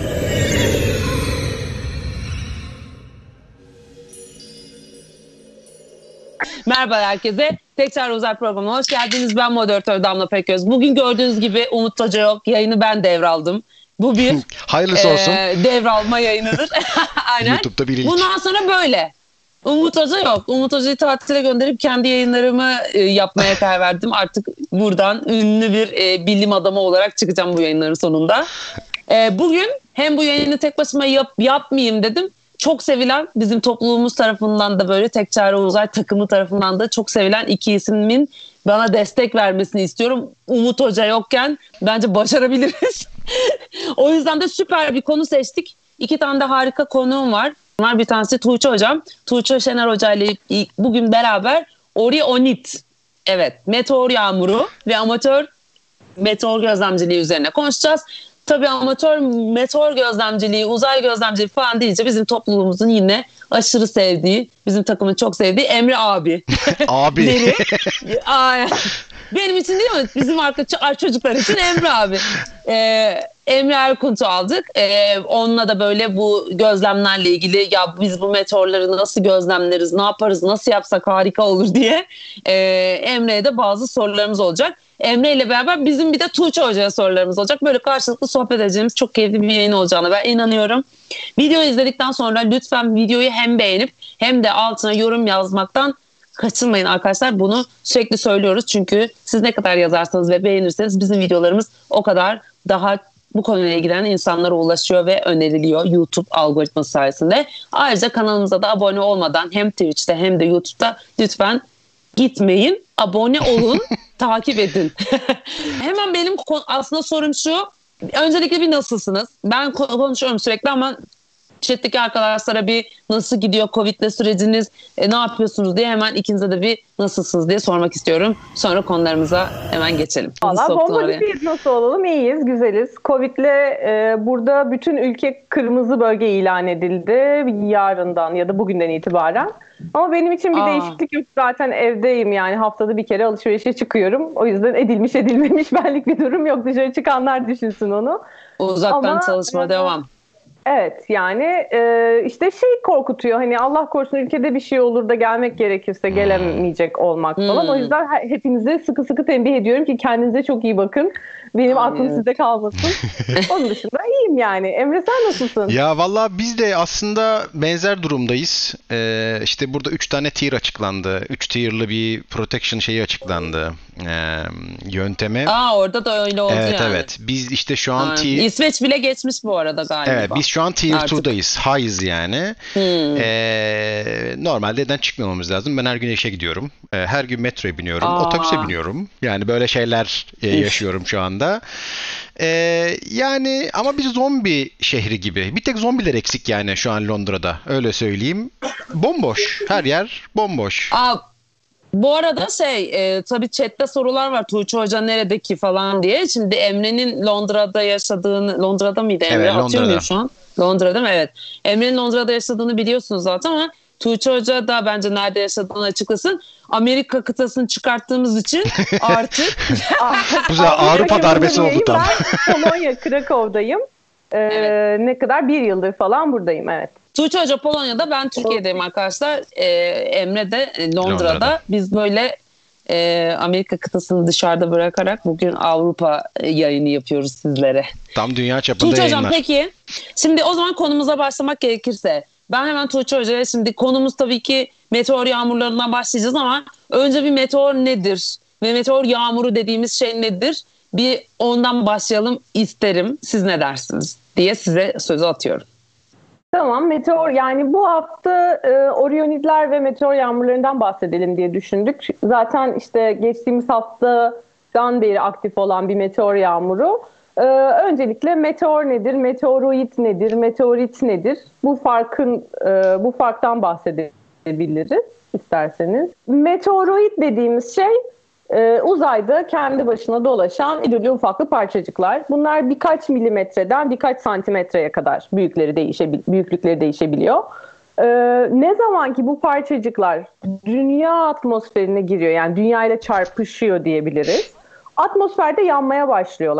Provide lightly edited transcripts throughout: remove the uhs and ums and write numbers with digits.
Merhaba herkese. Tekrar Uzay programına hoş geldiniz. Ben moderatör Damla Peköz. Bugün gördüğünüz gibi Umut Hoca yok. Yayını ben devraldım. Bu bir hayırlısı olsun. Devralma yayınıdır. Aynen. YouTube'da bir ilk. Bundan sonra böyle. Umut Hoca yok. Umut Hoca'yı tatile gönderip kendi yayınlarımı yapmaya karar verdim. Artık buradan ünlü bir bilim adamı olarak çıkacağım bu yayınların sonunda. Bugün hem bu yayını tek başıma yapmayayım dedim. Çok sevilen, bizim topluluğumuz tarafından da böyle Tek Çare Uzay takımı tarafından da çok sevilen iki ismin bana destek vermesini istiyorum. Umut Hoca yokken bence başarabiliriz. O yüzden de süper bir konu seçtik. 2 tane de harika konuğum var. Bir tanesi Tuğçe Hocam. Tuğçe Şener Hoca ile bugün beraber Orionit, evet, meteor yağmuru ve amatör meteor gözlemciliği üzerine konuşacağız. Tabii amatör meteor gözlemciliği, uzay gözlemciliği falan deyince bizim topluluğumuzun yine aşırı sevdiği, bizim takımın çok sevdiği Emre abi. Abi. Benim için değil mi? Bizim çocuklar için Emre abi. Emre Erkunt'u aldık. Onunla da böyle bu gözlemlerle ilgili, ya biz bu meteorları nasıl gözlemleriz, ne yaparız, nasıl yapsak harika olur diye Emre'ye de bazı sorularımız olacak. Emre ile beraber bizim bir de Tuğçe Hoca'ya sorularımız olacak. Böyle karşılıklı sohbet edeceğimiz çok keyifli bir yayın olacağına ben inanıyorum. Videoyu izledikten sonra lütfen videoyu hem beğenip hem de altına yorum yazmaktan kaçınmayın arkadaşlar. Bunu sürekli söylüyoruz çünkü siz ne kadar yazarsanız ve beğenirseniz bizim videolarımız o kadar daha bu konuyla ilgilenen insanlara ulaşıyor ve öneriliyor YouTube algoritması sayesinde. Ayrıca kanalımıza da abone olmadan hem Twitch'te hem de YouTube'da lütfen gitmeyin, abone olun, takip edin. Hemen benim aslında sorum şu. Öncelikle bir nasılsınız? Ben konuşuyorum sürekli ama chat'teki arkadaşlara bir nasıl gidiyor Covid'le süreciniz, ne yapıyorsunuz diye hemen ikinize de bir nasılsınız diye sormak istiyorum. Sonra konularımıza hemen geçelim. Valla bomba gibiyiz, nasıl olalım? İyiyiz, güzeliz. Covid'le burada bütün ülke kırmızı bölge ilan edildi yarından ya da bugünden itibaren. Ama benim için bir değişiklik yok. Zaten evdeyim, yani haftada bir kere alışverişe çıkıyorum. O yüzden edilmiş edilmemiş benlik bir durum yok. Dışarı çıkanlar düşünsün onu. Uzaktan çalışma devam. Evet, yani işte korkutuyor, hani Allah korusun ülkede bir şey olur da gelmek gerekirse gelemeyecek olmak falan. O yüzden hepinize sıkı sıkı tembih ediyorum ki kendinize çok iyi bakın. Benim aklım sizde kalmasın. Onun dışında iyiyim yani. Emre, sen nasılsın? Ya vallahi biz de aslında benzer durumdayız. İşte burada 3 tane tier açıklandı. 3 tier'lı bir protection şeyi açıklandı. Yöntemi. Orada da öyle oldu evet, yani. Evet. Biz işte şu an İsveç bile geçmiş bu arada galiba. Evet, biz şu an tier 2'dayız. High'ız yani. Normalde neden çıkmamamız lazım? Ben her gün işe gidiyorum. Her gün metroya biniyorum. Otobüse biniyorum. Yani böyle şeyler yaşıyorum şu anda. Yani ama bir zombi şehri gibi. Bir tek zombiler eksik yani şu an Londra'da. Öyle söyleyeyim. Bomboş. Her yer bomboş. Bu arada tabii chatte sorular var. Tuğçe Hoca neredeki falan diye. Şimdi Emre'nin Londra'da yaşadığını, Londra'da mıydı Emre? Evet, Atıyor muyum şu an? Londra'da mı? Evet. Emre'nin Londra'da yaşadığını biliyorsunuz zaten ama Tuğçe Hoca da bence nerede yaşadığını açıklasın. Amerika kıtasını çıkarttığımız için artık Avrupa darbesi oldu tam. Ben Polonya, Krakow'dayım. Evet. Ne kadar? 1 yıldır falan buradayım, evet. Tuğçe Hoca Polonya'da, ben Türkiye'deyim arkadaşlar. Emre de Londra'da. Biz böyle Amerika kıtasını dışarıda bırakarak bugün Avrupa yayını yapıyoruz sizlere. Tam dünya çapında Tuğçe yayınlar. Hocam, peki şimdi o zaman konumuza başlamak gerekirse ben hemen Tuğçe Hoca'ya, şimdi konumuz tabii ki meteor yağmurlarından başlayacağız ama önce bir meteor nedir ve meteor yağmuru dediğimiz şey nedir? Bir ondan başlayalım isterim. Siz ne dersiniz diye size sözü atıyorum. Tamam, meteor, yani bu hafta Orionidler ve meteor yağmurlarından bahsedelim diye düşündük. Zaten işte geçtiğimiz haftadan beri aktif olan bir meteor yağmuru. Öncelikle meteor nedir, meteoroid nedir, meteorit nedir? Bu farktan bahsedebiliriz isterseniz. Meteoroid dediğimiz şey uzayda kendi başına dolaşan irili ufaklı parçacıklar. Bunlar birkaç milimetreden birkaç santimetreye kadar büyüklükleri değişebiliyor. Ne zaman ki bu parçacıklar dünya atmosferine giriyor, yani dünya ile çarpışıyor diyebiliriz. Atmosferde yanmaya başlıyorlar.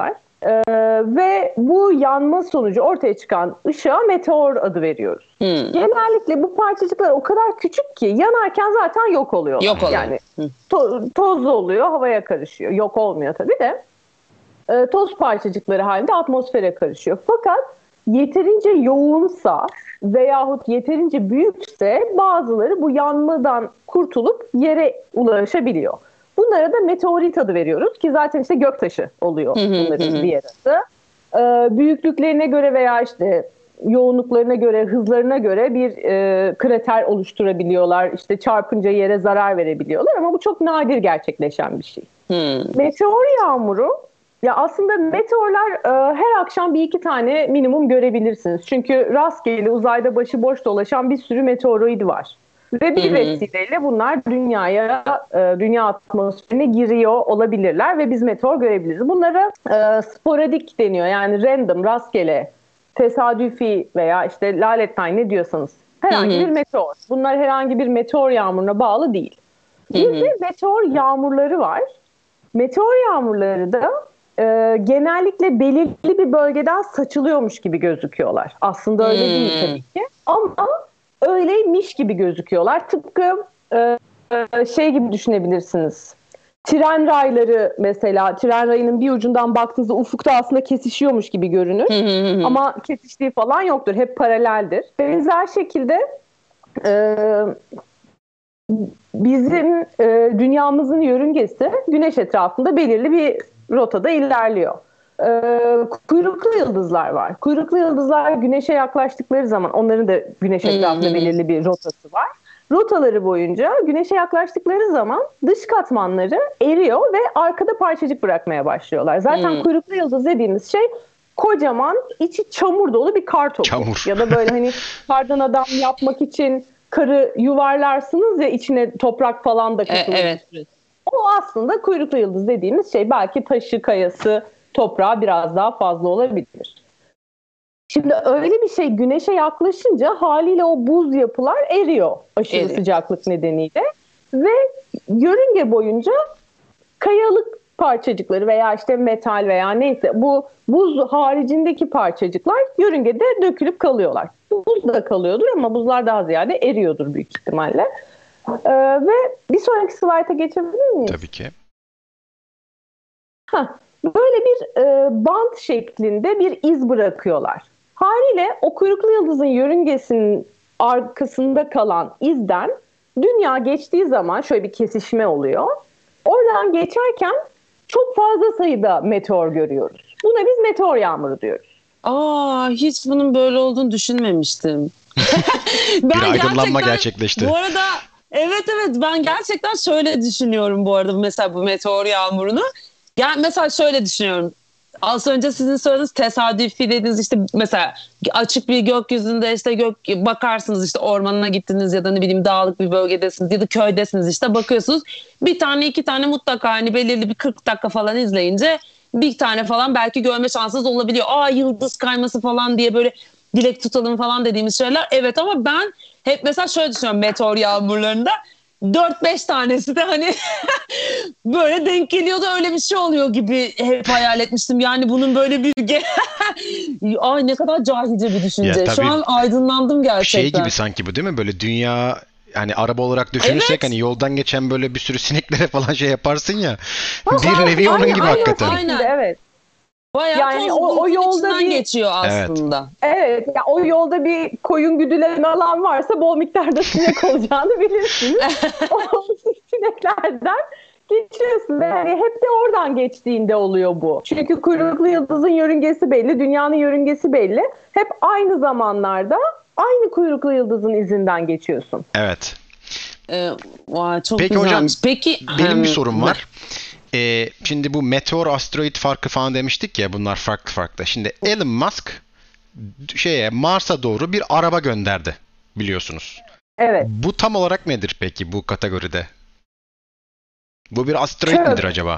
Ve bu yanma sonucu ortaya çıkan ışığa meteor adı veriyoruz. Genellikle bu parçacıklar o kadar küçük ki yanarken zaten yok oluyorlar. Yok oluyor. Yani tozlu oluyor, havaya karışıyor. Yok olmuyor tabii de. Toz parçacıkları halinde atmosfere karışıyor. Fakat yeterince yoğunsa veyahut yeterince büyükse bazıları bu yanmadan kurtulup yere ulaşabiliyor. Bunlara da meteorit adı veriyoruz ki zaten işte göktaşı oluyor bunların diğer adı. Büyüklüklerine göre veya işte yoğunluklarına göre, hızlarına göre bir krater oluşturabiliyorlar. İşte çarpınca yere zarar verebiliyorlar ama bu çok nadir gerçekleşen bir şey. Meteor yağmuru, ya aslında meteorlar her akşam bir iki tane minimum görebilirsiniz. Çünkü rastgele uzayda başıboş dolaşan bir sürü meteoroid var. Ve bir vesileyle bunlar dünya atmosferine giriyor olabilirler ve biz meteor görebiliriz. Bunlara sporadik deniyor, yani random, rastgele, tesadüfi veya işte lalettayn ne diyorsanız herhangi bir meteor. Bunlar herhangi bir meteor yağmuruna bağlı değil. Bir de meteor yağmurları var. Meteor yağmurları da genellikle belirli bir bölgeden saçılıyormuş gibi gözüküyorlar. Aslında öyle değil tabii ki. Ama öyleymiş gibi gözüküyorlar. Tıpkı şey gibi düşünebilirsiniz. Tren rayları mesela, tren rayının bir ucundan baktığınızda ufukta aslında kesişiyormuş gibi görünür. Ama kesiştiği falan yoktur. Hep paraleldir. Benzer şekilde bizim dünyamızın yörüngesi güneş etrafında belirli bir rotada ilerliyor. Kuyruklu yıldızlar var. Kuyruklu yıldızlar güneşe yaklaştıkları zaman onların da güneş etrafında belirli bir rotası var. Rotaları boyunca güneşe yaklaştıkları zaman dış katmanları eriyor ve arkada parçacık bırakmaya başlıyorlar. Zaten kuyruklu yıldız dediğimiz şey kocaman, içi çamur dolu bir kar topu. Çamur. Ya da böyle hani kardan adam yapmak için karı yuvarlarsınız ya, içine toprak falan da katılır. Evet. O aslında kuyruklu yıldız dediğimiz şey. Belki taşı, kayası, toprağı biraz daha fazla olabilir. Şimdi öyle bir şey güneşe yaklaşınca haliyle o buz yapılar eriyor aşırı sıcaklık nedeniyle. Ve yörünge boyunca kayalık parçacıkları veya işte metal veya neyse bu buz haricindeki parçacıklar yörüngede dökülüp kalıyorlar. Buz da kalıyordur ama buzlar daha ziyade eriyordur büyük ihtimalle. Ve bir sonraki slayta geçebilir miyiz? Tabii ki. Böyle bir bant şeklinde bir iz bırakıyorlar. Haliyle o kuyruklu yıldızın yörüngesinin arkasında kalan izden dünya geçtiği zaman şöyle bir kesişme oluyor. Oradan geçerken çok fazla sayıda meteor görüyoruz. Buna biz meteor yağmuru diyoruz. Hiç bunun böyle olduğunu düşünmemiştim. Bir aydınlanma gerçekleşti. Bu arada evet ben gerçekten şöyle düşünüyorum bu arada mesela bu meteor yağmurunu. Yani mesela şöyle düşünüyorum. Az önce sizin söylediğiniz tesadüfi dediğiniz işte mesela açık bir gökyüzünde işte bakarsınız işte ormanına gittiniz ya da ne bileyim dağlık bir bölgedesiniz ya da köydesiniz işte bakıyorsunuz bir tane iki tane mutlaka hani belirli bir 40 dakika falan izleyince bir tane falan belki görme şansınız olabiliyor. Yıldız kayması falan diye böyle dilek tutalım falan dediğimiz şeyler. Evet ama ben hep mesela şöyle düşünüyorum meteor yağmurlarında 4-5 tanesi de hani böyle denk geliyor da öyle bir şey oluyor gibi hep hayal etmiştim. Yani bunun böyle bir ay ne kadar cahilce bir düşünce. Ya, şu an aydınlandım gerçekten. Şey gibi sanki bu değil mi? Böyle dünya hani araba olarak düşünürsek hani yoldan geçen böyle bir sürü sineklere falan şey yaparsın ya. Bir nevi onun gibi hakikaten. Aynen. Evet. Bayağı yani o yolda bir geçiyor aslında. Evet. Ya o yolda bir koyun güdülen alan varsa bol miktarda sinek olacağını bilirsiniz. O sineklerden geçiyorsun. Yani hep de oradan geçtiğinde oluyor bu. Çünkü kuyruklu yıldızın yörüngesi belli, dünyanın yörüngesi belli. Hep aynı zamanlarda aynı kuyruklu yıldızın izinden geçiyorsun. Evet. Çok Peki güzelmiş. hocam, Peki benim bir sorum var. Şimdi bu meteor asteroid farkı falan demiştik ya, bunlar farklı. Şimdi Elon Musk Mars'a doğru bir araba gönderdi biliyorsunuz. Evet. Bu tam olarak nedir peki bu kategoride? Bu bir asteroid midir acaba?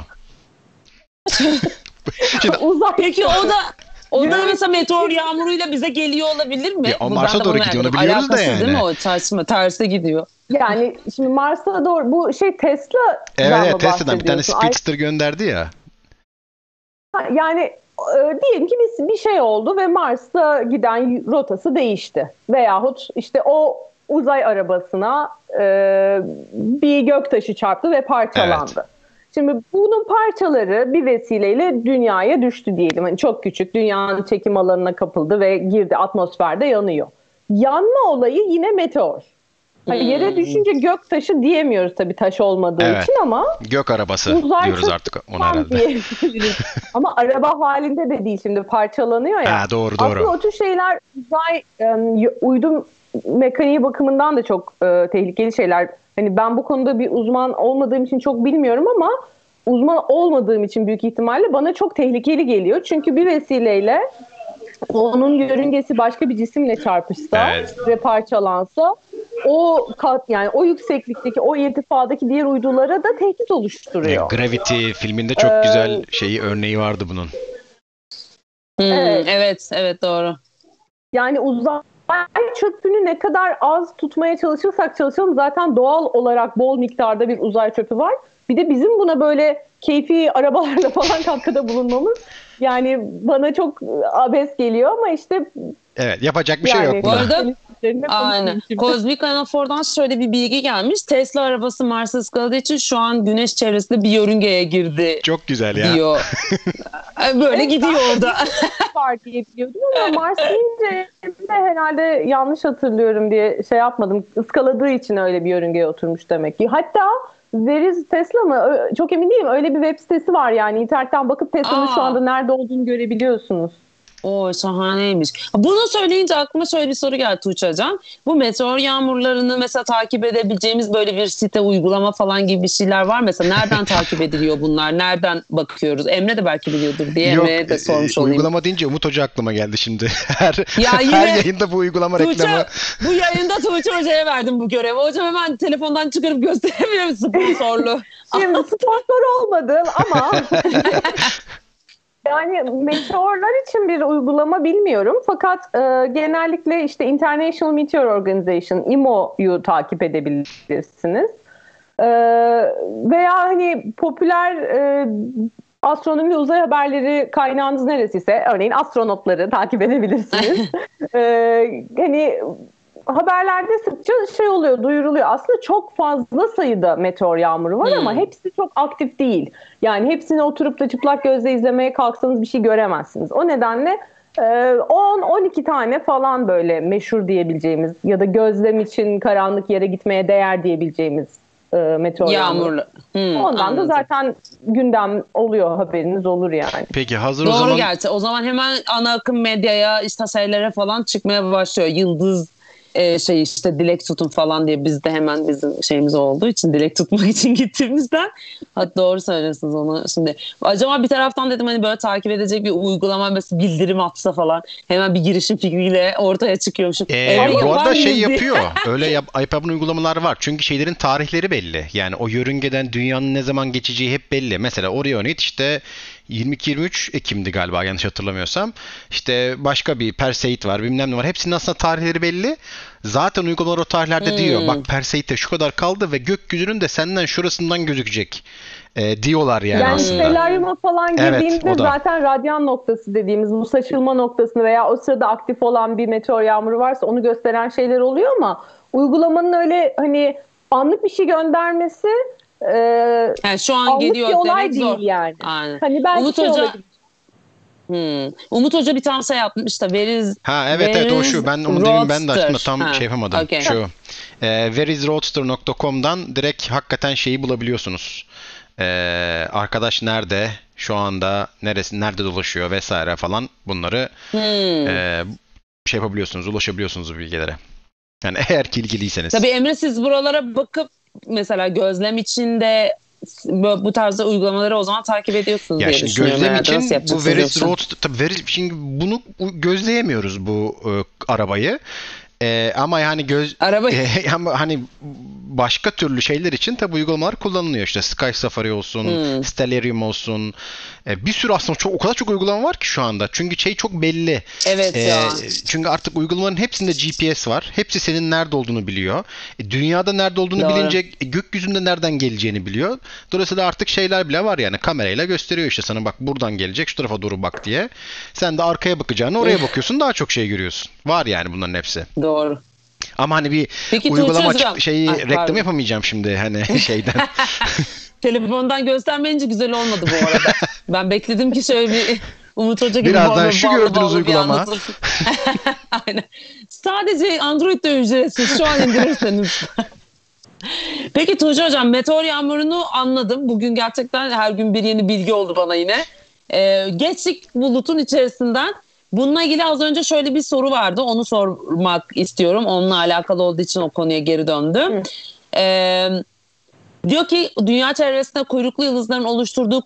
Şimdi, peki o da mesela meteor yağmuruyla bize geliyor olabilir mi? O Mars'a doğru gidiyor, onu biliyoruz da yani. Değil mi o terse gidiyor. Yani şimdi Mars'a doğru bu Tesla'dan mı Tesla'dan bir tane Speedster gönderdi ya. Yani diyelim ki bir şey oldu ve Mars'a giden rotası değişti. Veyahut işte o uzay arabasına bir göktaşı çarptı ve parçalandı. Evet. Şimdi bunun parçaları bir vesileyle dünyaya düştü diyelim. Hani çok küçük, dünyanın çekim alanına kapıldı ve girdi, atmosferde yanıyor. Yanma olayı yine meteor. Hani yere düşünce göktaşı diyemiyoruz tabii taş olmadığı için ama gök arabası diyoruz artık ona herhalde. Ama araba halinde de değil, şimdi parçalanıyor ya. Doğru. Aslında o tür şeyler uzay uydu mekaniği bakımından da çok tehlikeli şeyler. Hani ben bu konuda bir uzman olmadığım için çok bilmiyorum ama uzman olmadığım için büyük ihtimalle bana çok tehlikeli geliyor. Çünkü bir vesileyle onun yörüngesi başka bir cisimle çarpışsa ve parçalansa yani o yükseklikteki, o irtifadaki diğer uydulara da tehdit oluşturuyor. Gravity filminde çok güzel örneği vardı bunun. Evet doğru. Yani uzay çöpünü ne kadar az tutmaya çalışırsak çalışalım zaten doğal olarak bol miktarda bir uzay çöpü var. Bir de bizim buna böyle keyfi arabalarla falan katkıda bulunmamız yani bana çok abes geliyor ama işte yapacak bir şey yok. Bu arada aynen. Kozmik Anafor'dan şöyle bir bilgi gelmiş. Tesla arabası Mars'a ıskaladığı için şu an Güneş çevresinde bir yörüngeye girdi. Çok güzel ya. Diyor. Böyle gidiyor orada. Var diye biliyordum ama Mars deyince de herhalde yanlış hatırlıyorum diye şey yapmadım. Iskaladığı için öyle bir yörüngeye oturmuş demek ki. Hatta Tesla mı? Çok emin değilim. Öyle bir web sitesi var yani. İnternetten bakıp Tesla'nın şu anda nerede olduğunu görebiliyorsunuz. O şahaneymiş. Bunu söyleyince aklıma şöyle bir soru geldi Tuğçe Hocam. Bu meteor yağmurlarını mesela takip edebileceğimiz böyle bir site, uygulama falan gibi bir şeyler var. Mesela nereden takip ediliyor bunlar? Nereden bakıyoruz? Emre de belki biliyordur diye Emre'ye de sormuş olayım. Uygulama deyince Umut Hoca aklıma geldi şimdi. Her yayında bu uygulama reklamı. Bu yayında Tuğçe Hoca'ya verdim bu görevi. Hocam hemen telefondan çıkarıp gösteremiyorum sponsorlu. Şimdi sponsor olmadım ama... Yani meteorlar için bir uygulama bilmiyorum. Fakat genellikle işte International Meteor Organization, IMO'yu takip edebilirsiniz. Veya hani popüler astronomi ve uzay haberleri kaynağınız neresiyse, örneğin astronotları takip edebilirsiniz. Hani haberlerde sıkça şey oluyor, duyuruluyor. Aslında çok fazla sayıda meteor yağmuru var ama hepsi çok aktif değil. Yani hepsini oturup da çıplak gözle izlemeye kalksanız bir şey göremezsiniz. O nedenle 10-12 tane falan böyle meşhur diyebileceğimiz ya da gözlem için karanlık yere gitmeye değer diyebileceğimiz meteor yağmuru. Ondan anladım. Da zaten gündem oluyor, haberiniz olur yani. Peki hazır Doğru o zaman. Gerçi o zaman hemen ana akım medyaya, işte şeylere falan çıkmaya başlıyor. Yıldız işte dilek tutun falan diye, bizde hemen bizim şeyimiz olduğu için dilek tutmak için gittiğimizden. Hatta doğru söylüyorsunuz onu. Şimdi acaba bir taraftan dedim hani böyle takip edecek bir uygulama, mesela bildirim atsa falan hemen bir girişim fikriyle ortaya çıkıyormuşum. Bu arada yapıyor. Öyle yapan uygulamalar var. Çünkü şeylerin tarihleri belli. Yani o yörüngeden dünyanın ne zaman geçeceği hep belli. Mesela Orionid işte 22-23 Ekim'di galiba, yanlış hatırlamıyorsam. İşte başka bir Perseid var, bilmem ne var. Hepsinin aslında tarihleri belli. Zaten uygulamalar o tarihlerde diyor. Bak Perseid'de şu kadar kaldı ve gökyüzünün de senden şurasından gözükecek diyorlar yani aslında. Yani stelaryuma falan girdiğimde zaten radyan noktası dediğimiz bu saçılma noktasını veya o sırada aktif olan bir meteor yağmuru varsa onu gösteren şeyler oluyor ama uygulamanın öyle hani anlık bir şey göndermesi yani şu an geliyor demek zor. Değil yani. Aynen. Hani belki Umut Hoca Umut Hoca bir tane şey yapmış da evet o şu, ben onu demin ben de aslında tam şey yapamadım. Okay. Şu verisroadster.com'dan direkt hakikaten şeyi bulabiliyorsunuz. Arkadaş nerede, şu anda nerede dolaşıyor vesaire falan, bunları şey yapabiliyorsunuz, ulaşabiliyorsunuz bu bilgilere. Yani eğer ki ilgiliyseniz. Tabii Emre, siz buralara bakıp mesela gözlem içinde bu tarzda uygulamaları o zaman takip ediyorsunuz diye düşünüyorum. Gözlem için bu Veris Roadster, tabii şimdi bunu gözleyemiyoruz bu arabayı. Ama yani hani başka türlü şeyler için tabi uygulamalar kullanılıyor. İşte Sky Safari olsun, Stellarium olsun. Bir sürü aslında o kadar çok uygulama var ki şu anda. Çünkü şey çok belli. Evet ya. Çünkü artık uygulamaların hepsinde GPS var. Hepsi senin nerede olduğunu biliyor. Dünyada nerede olduğunu Doğru. bilince gökyüzünde nereden geleceğini biliyor. Dolayısıyla artık şeyler bile var yani kamerayla gösteriyor işte sana bak buradan gelecek şu tarafa doğru bak diye. Sen de arkaya bakacağını oraya bakıyorsun daha çok şey görüyorsun. Var yani bunların hepsi. Doğru. Ama hani bir Peki, uygulama Tuğçe Hocam. reklam Pardon. yapamayacağım şimdi hani şeyden. Telefondan göstermeyince güzel olmadı bu arada. Ben bekledim ki şöyle bir Umut Hoca gibi Birazdan şu ballı gördüğünüz ballı bir uygulama. anlatılsın. Aynen. Sadece Android'de ücretsiz. Şu an indirirseniz. Peki Tuğçe Hocam, meteor yağmurunu anladım. Bugün gerçekten her gün bir yeni bilgi oldu bana yine. Geçtik bulutun içerisinden. Bununla ilgili az önce şöyle bir soru vardı. Onu sormak istiyorum. Onunla alakalı olduğu için o konuya geri döndüm. Diyor ki dünya çevresinde kuyruklu yıldızların oluşturduğu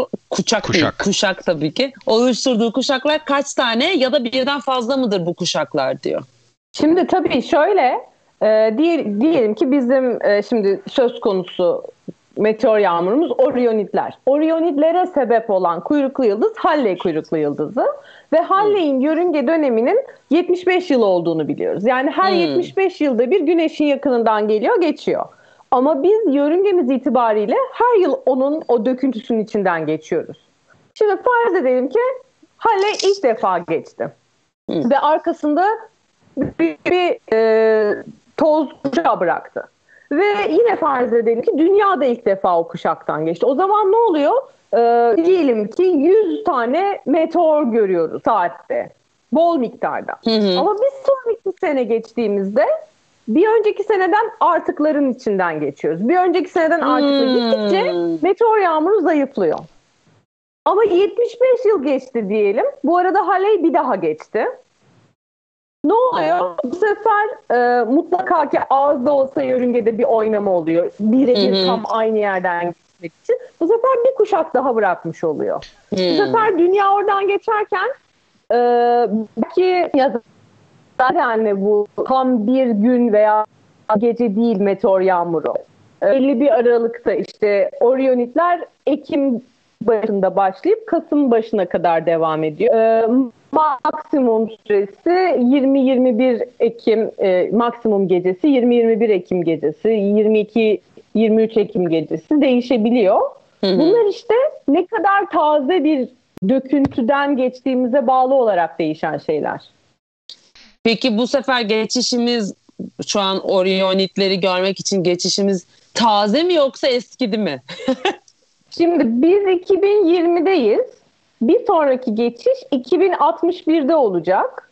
kuşak tabii ki. Oluşturduğu kuşaklar kaç tane ya da birden fazla mıdır bu kuşaklar diyor. Şimdi tabii şöyle diyelim ki bizim şimdi söz konusu meteor yağmurumuz Orionidler. Orionidlere sebep olan kuyruklu yıldız Halley kuyruklu yıldızı ve Halley'in yörünge döneminin 75 yıl olduğunu biliyoruz. Yani her 75 yılda bir Güneş'in yakınından geliyor, geçiyor. Ama biz yörüngemiz itibariyle her yıl onun o döküntüsünün içinden geçiyoruz. Şimdi farz edelim ki Halley ilk defa geçti. Ve arkasında bir toz kuşağı bıraktı. Ve yine farz edelim ki dünya da ilk defa o kuşaktan geçti. O zaman ne oluyor? Diyelim ki 100 tane meteor görüyoruz saatte. Bol miktarda. Ama biz sonraki sene geçtiğimizde bir önceki seneden artıkların içinden geçiyoruz. Bir önceki seneden artıkları gittikçe meteor yağmuru zayıflıyor. Ama 75 yıl geçti diyelim. Bu arada Halley bir daha geçti. Ne oluyor? Bu sefer mutlaka ki az da olsa yörüngede bir oynama oluyor. Birebir tam aynı yerden gitmek için. Bu sefer bir kuşak daha bırakmış oluyor. Bu sefer dünya oradan geçerken belki yani bu tam bir gün veya gece değil meteor yağmuru. Belli bir aralıkta işte Orionidler Ekim başında başlayıp Kasım başına kadar devam ediyor. Maksimum süresi 20-21 Ekim maksimum gecesi, 20-21 Ekim gecesi, 22-23 Ekim gecesi değişebiliyor. Bunlar işte ne kadar taze bir döküntüden geçtiğimize bağlı olarak değişen şeyler. Peki bu sefer geçişimiz, şu an Orionidleri görmek için geçişimiz taze mi yoksa eskidi mi? Şimdi biz 2020'deyiz. Bir sonraki geçiş 2061'de olacak.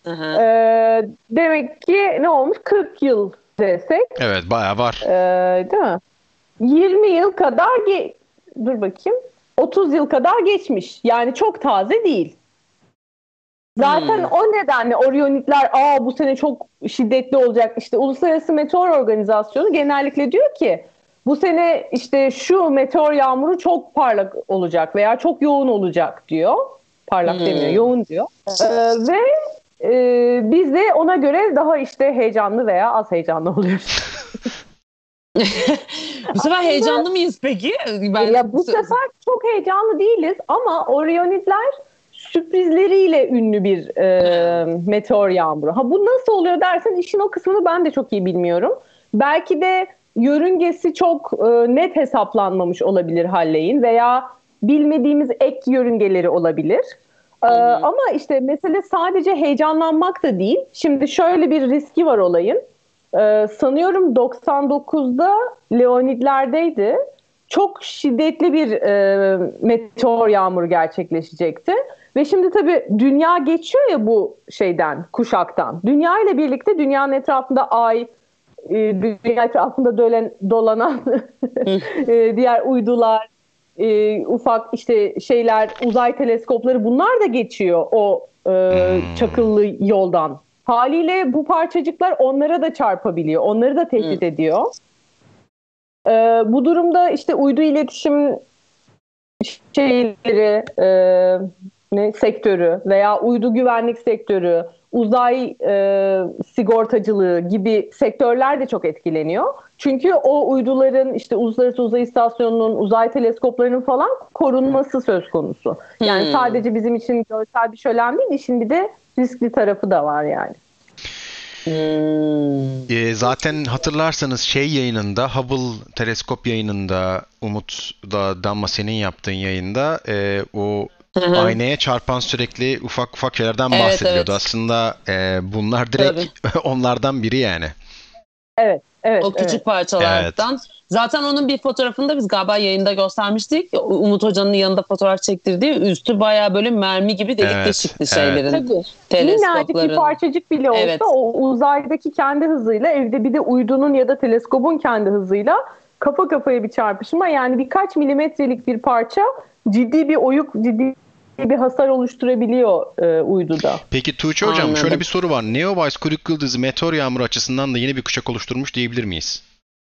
Demek ki ne olmuş? 40 yıl desek. Evet, bayağı var. Değil mi? 20 yıl kadar dur bakayım. 30 yıl kadar geçmiş. Yani çok taze değil. Zaten o nedenle Orionidler bu sene çok şiddetli olacak. İşte Uluslararası Meteor Organizasyonu genellikle diyor ki bu sene işte şu meteor yağmuru çok parlak olacak veya çok yoğun olacak diyor. Parlak demiyor, yoğun diyor. Ve biz de ona göre daha işte heyecanlı veya az heyecanlı oluyoruz. Bu sefer heyecanlı mıyız peki? Bu sefer çok heyecanlı değiliz ama Orionidler sürprizleriyle ünlü bir meteor yağmuru. Bu nasıl oluyor dersen işin o kısmını ben de çok iyi bilmiyorum. Belki de yörüngesi çok net hesaplanmamış olabilir Halley'in veya bilmediğimiz ek yörüngeleri olabilir. Ama işte mesele sadece heyecanlanmak da değil. Şimdi şöyle bir riski var olayın. Sanıyorum 99'da Leonidler'deydi. Çok şiddetli bir meteor yağmuru gerçekleşecekti. Ve şimdi tabii dünya geçiyor ya bu şeyden, kuşaktan. Dünya ile birlikte dünyanın etrafında ay, dünya etrafında dolanan diğer uydular, ufak işte şeyler, uzay teleskopları bunlar da geçiyor o çakıllı yoldan. Haliyle bu parçacıklar onlara da çarpabiliyor, onları da tehdit ediyor. Bu durumda işte uydu iletişim şeyleri, sektörü veya uydu güvenlik sektörü, uzay sigortacılığı gibi sektörler de çok etkileniyor. Çünkü o uyduların işte Uluslararası Uzay İstasyonu'nun, uzay teleskoplarının falan korunması söz konusu. Yani sadece bizim için görsel bir şölen değil, işin bir de riskli tarafı da var yani. Zaten hatırlarsanız şey yayınında, Hubble teleskop yayınında, Umut da Damla senin yaptığın yayında o aynaya çarpan sürekli ufak ufak şeylerden bahsediliyordu. Evet. Aslında bunlar direkt onlardan biri yani. Evet. O küçük parçalardan. Evet. Zaten onun bir fotoğrafını da biz galiba yayında göstermiştik. Umut Hoca'nın yanında fotoğraf çektirdiği, üstü bayağı böyle mermi gibi delik deşikli şeylerin. Tabii. Minnacık bir parçacık bile olsa o uzaydaki kendi hızıyla, evde bir de uydunun ya da teleskobun kendi hızıyla kafa kafaya bir çarpışma, yani birkaç milimetrelik bir parça ciddi bir oyuk, ciddi bir hasar oluşturabiliyor uyduda. Peki Tuğçe Hocam, şöyle bir soru var. Neowise kuyruk yıldızı meteor yağmuru açısından da yeni bir kuşak oluşturmuş diyebilir miyiz?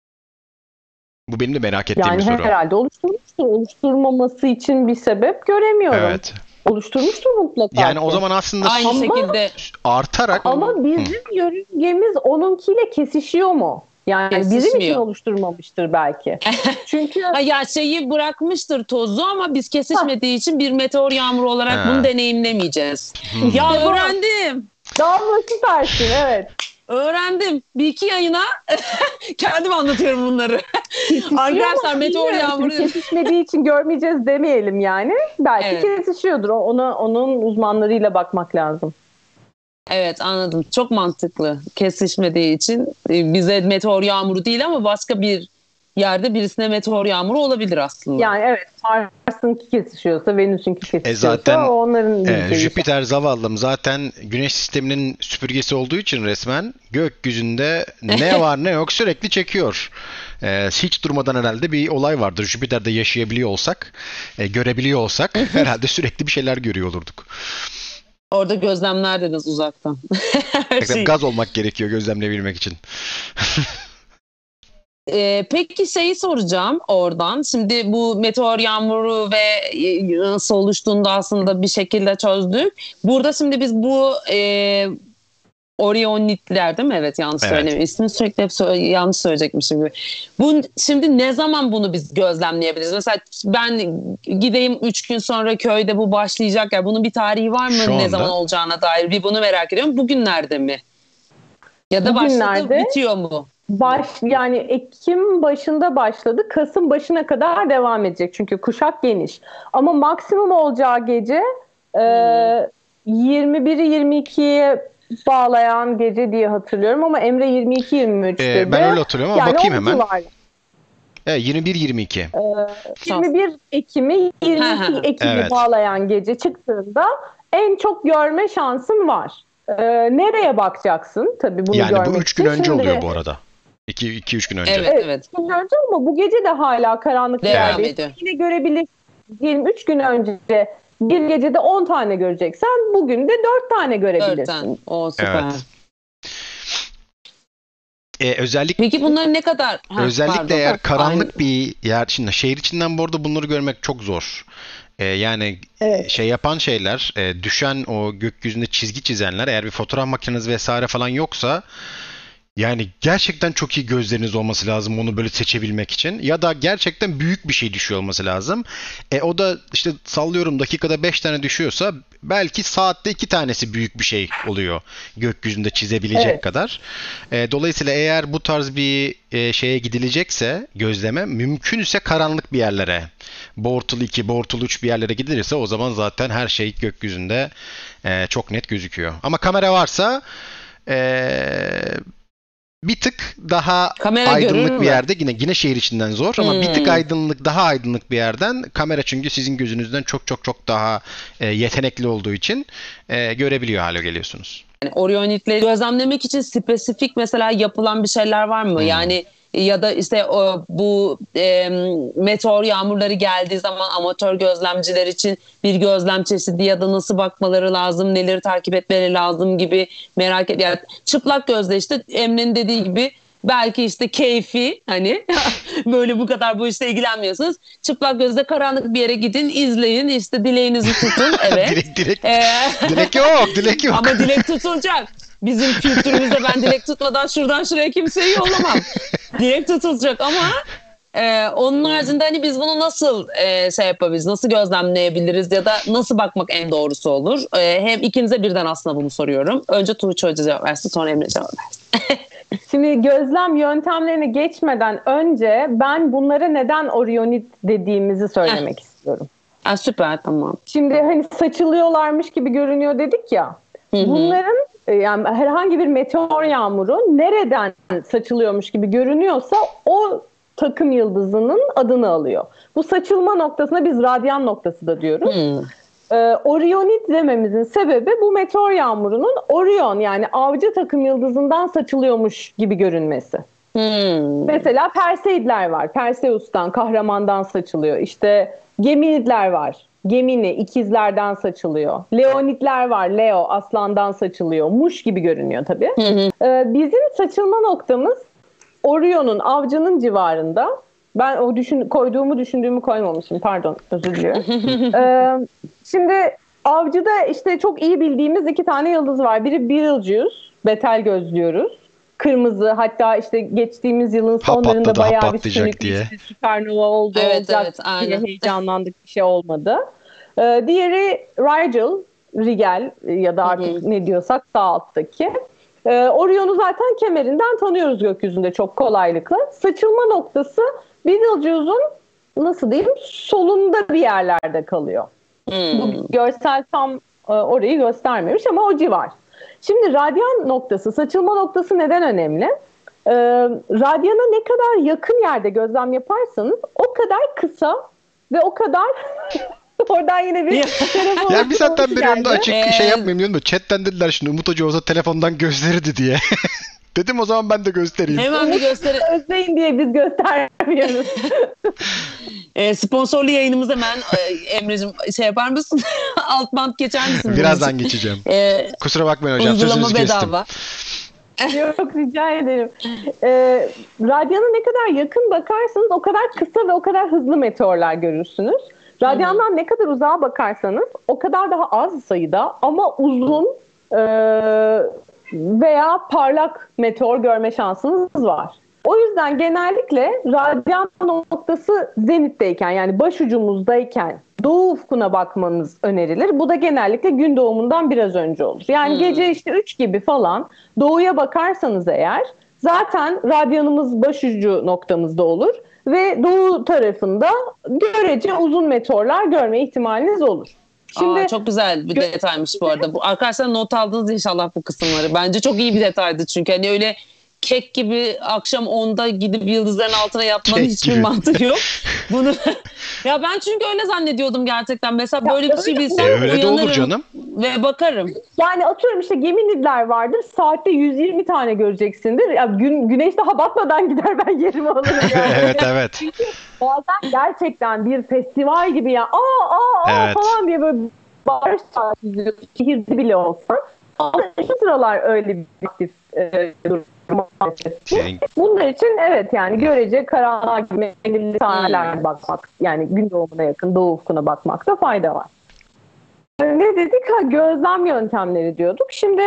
Bu benim de merak ettiğim bir soru. Yani herhalde oluşturmuştur. Oluşturmaması için bir sebep göremiyorum. Evet. Oluşturmuştur mutlaka. Yani o zaman aslında aynı şekilde artarak. Ama bizim yörüngemiz onunkiyle kesişiyor mu? Yani bizim için oluşturmamıştır belki. Çünkü ya şeyi bırakmıştır tozu ama biz kesişmediği için bir meteor yağmuru olarak bunu deneyimlemeyeceğiz. Ya öğrendim. Daha süpersin, evet. Öğrendim. Bir iki yayına kendim anlatıyorum bunları. Arkadaşlar meteor yağmuru kesişmediği için görmeyeceğiz demeyelim yani. Belki kesişiyordur. Onun uzmanlarıyla bakmak lazım. Evet, anladım. Çok mantıklı. Kesişmediği için bize meteor yağmuru değil ama başka bir yerde birisine meteor yağmuru olabilir aslında. Yani evet, Mars'ınki kesişiyorsa, Venüs'ünki kesişiyorsa zaten, onların Jüpiter zavallım zaten Güneş sisteminin süpürgesi olduğu için resmen gökyüzünde ne var ne yok sürekli çekiyor. Hiç durmadan herhalde bir olay vardır. Jüpiter'de yaşayabiliyor olsak, görebiliyor olsak herhalde sürekli bir şeyler görüyor olurduk. Orada gözlemlerdiniz uzaktan. Gaz olmak gerekiyor gözlemleyebilmek için. Peki şeyi soracağım oradan. Şimdi bu meteor yağmuru ve nasıl oluştuğunu da aslında bir şekilde çözdük. Burada şimdi biz bu Orionitler değil mi? Evet, yanlış söylemiyorum. İsmini sürekli hep yanlış söyleyecekmişim gibi. Şimdi ne zaman bunu biz gözlemleyebiliriz? Mesela ben gideyim 3 gün sonra köyde bu başlayacak ya. Bunun bir tarihi var mı? Ne zaman olacağına dair bir bunu merak ediyorum. Bugünlerde mi? Ya da başladı, bitiyor mu? Yani Ekim başında başladı. Kasım başına kadar devam edecek. Çünkü kuşak geniş. Ama maksimum olacağı gece 21'i 22'ye bağlayan gece diye hatırlıyorum ama Emre 22-23 dedi. Ben öyle hatırlıyorum ama yani bakayım hemen. 21-22. 21 Ekim'i 22 Ekim'i bağlayan gece çıktığında en çok görme şansın var. Nereye bakacaksın? Tabii bunu yani görmek bu 3 gün önce oluyor bu arada. 2-3 gün önce. Evet. 3 gün önce ama bu gece de hala karanlık bir yerde. Yine görebilirsin. 23 gün önce bir gecede 10 tane göreceksen bugün de 4 tane görebilirsin. 4 tane. O süper. Özellikle, peki bunlar ne kadar? Özellikle eğer karanlık bir yer, şimdi şehir içinden bu arada bunları görmek çok zor. Yani şey yapan şeyler, düşen o gökyüzünde çizgi çizenler, eğer bir fotoğraf makineniz vesaire falan yoksa yani gerçekten çok iyi gözleriniz olması lazım onu böyle seçebilmek için. Ya da gerçekten büyük bir şey düşüyor olması lazım. O da işte sallıyorum dakikada 5 tane düşüyorsa belki saatte 2 tanesi büyük bir şey oluyor gökyüzünde çizebilecek kadar. Dolayısıyla eğer bu tarz bir şeye gidilecekse, gözleme, mümkünse karanlık bir yerlere, Bortle 2, Bortle 3 bir yerlere gidilirse o zaman zaten her şey gökyüzünde çok net gözüküyor. Ama kamera varsa bir tık daha aydınlık bir yerde, yine şehir içinden zor ama bir tık daha aydınlık bir yerden kamera, çünkü sizin gözünüzden çok daha yetenekli olduğu için görebiliyor hale geliyorsunuz. Yani Orionitleri gözlemlemek için spesifik mesela yapılan bir şeyler var mı? Yani ya da işte bu meteor yağmurları geldiği zaman amatör gözlemciler için bir gözlem çeşidi ya da nasıl bakmaları lazım, neleri takip etmeleri lazım gibi merak et. Yani çıplak gözle işte Emre'nin dediği gibi belki işte keyfi hani böyle bu kadar bu işle ilgilenmiyorsunuz. Çıplak gözle karanlık bir yere gidin, izleyin, işte dileğinizi tutun. Evet. Dilek yok, dilek yok. Ama dilek tutulacak. Bizim kültürümüzde ben dilek tutmadan şuradan şuraya kimseyi yollamam. Dilek tutulacak ama onun haricinde hani biz bunu nasıl şey yapabiliriz, nasıl gözlemleyebiliriz ya da nasıl bakmak en doğrusu olur? Hem ikinize birden aslında bunu soruyorum. Önce Tuğçe Hoca cevap versin, sonra Emre cevap versin. Şimdi gözlem yöntemlerine geçmeden önce ben bunlara neden orionit dediğimizi söylemek istiyorum. Süper, tamam. Şimdi hani saçılıyorlarmış gibi görünüyor dedik ya. Bunların yani herhangi bir meteor yağmuru nereden saçılıyormuş gibi görünüyorsa o takım yıldızının adını alıyor. Bu saçılma noktasına biz radyan noktası da diyoruz. Orionit dememizin sebebi bu meteor yağmurunun Orion yani avcı takım yıldızından saçılıyormuş gibi görünmesi. Mesela Perseidler var. Perseus'tan, kahramandan saçılıyor. İşte Geminidler var. Gemini, ikizlerden saçılıyor. Leonitler var. Leo, aslandan saçılıyor. Muş gibi görünüyor tabii. Bizim saçılma noktamız Orion'un, avcının civarında. Ben o koyduğumu düşündüğümü koymamışım. Pardon, özür diliyorum. Şimdi avcıda işte çok iyi bildiğimiz 2 tane yıldız var. Biri Betelgeuse, Betelgeuse diyoruz. Kırmızı, hatta işte geçtiğimiz yılın sonlarında bayağı bir sönük süpernova oldu. Evet, aynen. Heyecanlandık, bir şey olmadı. Diğeri Rigel ya da artık ne diyorsak sağ alttaki. Orion'u zaten kemerinden tanıyoruz gökyüzünde çok kolaylıkla. Saçılma noktası Betelgeuse'un nasıl diyeyim solunda bir yerlerde kalıyor. Bu görsel tam orayı göstermemiş ama o civar. Şimdi radyan noktası, saçılma noktası neden önemli? Radyana ne kadar yakın yerde gözlem yaparsanız o kadar kısa ve o kadar oradan yine bir telefon. Ya bir saatten beri onu da açık şey yapmayayım diyorum da chatten dediler şimdi Umut Hoca olsa telefondan gözlerdi diye. Dedim o zaman ben de göstereyim. Hemen bir göstereyim. Özleyin diye biz göstermiyoruz. Sponsorlu yayınımız hemen Emre'cim şey yapar mısın? Alt bant geçer misin? Birazdan geçeceğim. Kusura bakmayın hocam. Uygulama bedava. Yok rica ederim. Radyana ne kadar yakın bakarsanız o kadar kısa ve o kadar hızlı meteorlar görürsünüz. Radyandan ne kadar uzağa bakarsanız o kadar daha az sayıda ama uzun veya parlak meteor görme şansınız var. O yüzden genellikle radyan noktası zenitteyken yani başucumuzdayken doğu ufkuna bakmanız önerilir. Bu da genellikle gün doğumundan biraz önce olur. Yani gece işte 3 gibi falan doğuya bakarsanız eğer zaten radyanımız başucu noktamızda olur ve doğu tarafında görece uzun meteorlar görme ihtimaliniz olur. Şimdi çok güzel bir detaymış bu arada. Bu arkadaşlar not aldınız inşallah bu kısımları. Bence çok iyi bir detaydı çünkü hani öyle kek gibi akşam 10'da gidip yıldızların altına yatmanın hiçbir mantığı yok. Bunu ya ben çünkü öyle zannediyordum gerçekten. Mesela ya böyle bir şey bilsem öyle de olur canım. Ve bakarım. Yani atıyorum işte Geminidler vardır. Saatte 120 tane göreceksindir. Ya güneş daha batmadan gider ben yerimi alırım yani. Evet. Çünkü bazen gerçekten bir festival gibi ya evet. Falan diye böyle bağırış çağrışıyor. Şehirde bile olsa. Ama şu sıralar öyle bir aktif durum. Bunlar için evet yani görece karanlığa gibi belirli sahnelerde bakmak yani gün doğumuna yakın doğu ufkuna bakmakta fayda var. Ne dedik? Gözlem yöntemleri diyorduk. Şimdi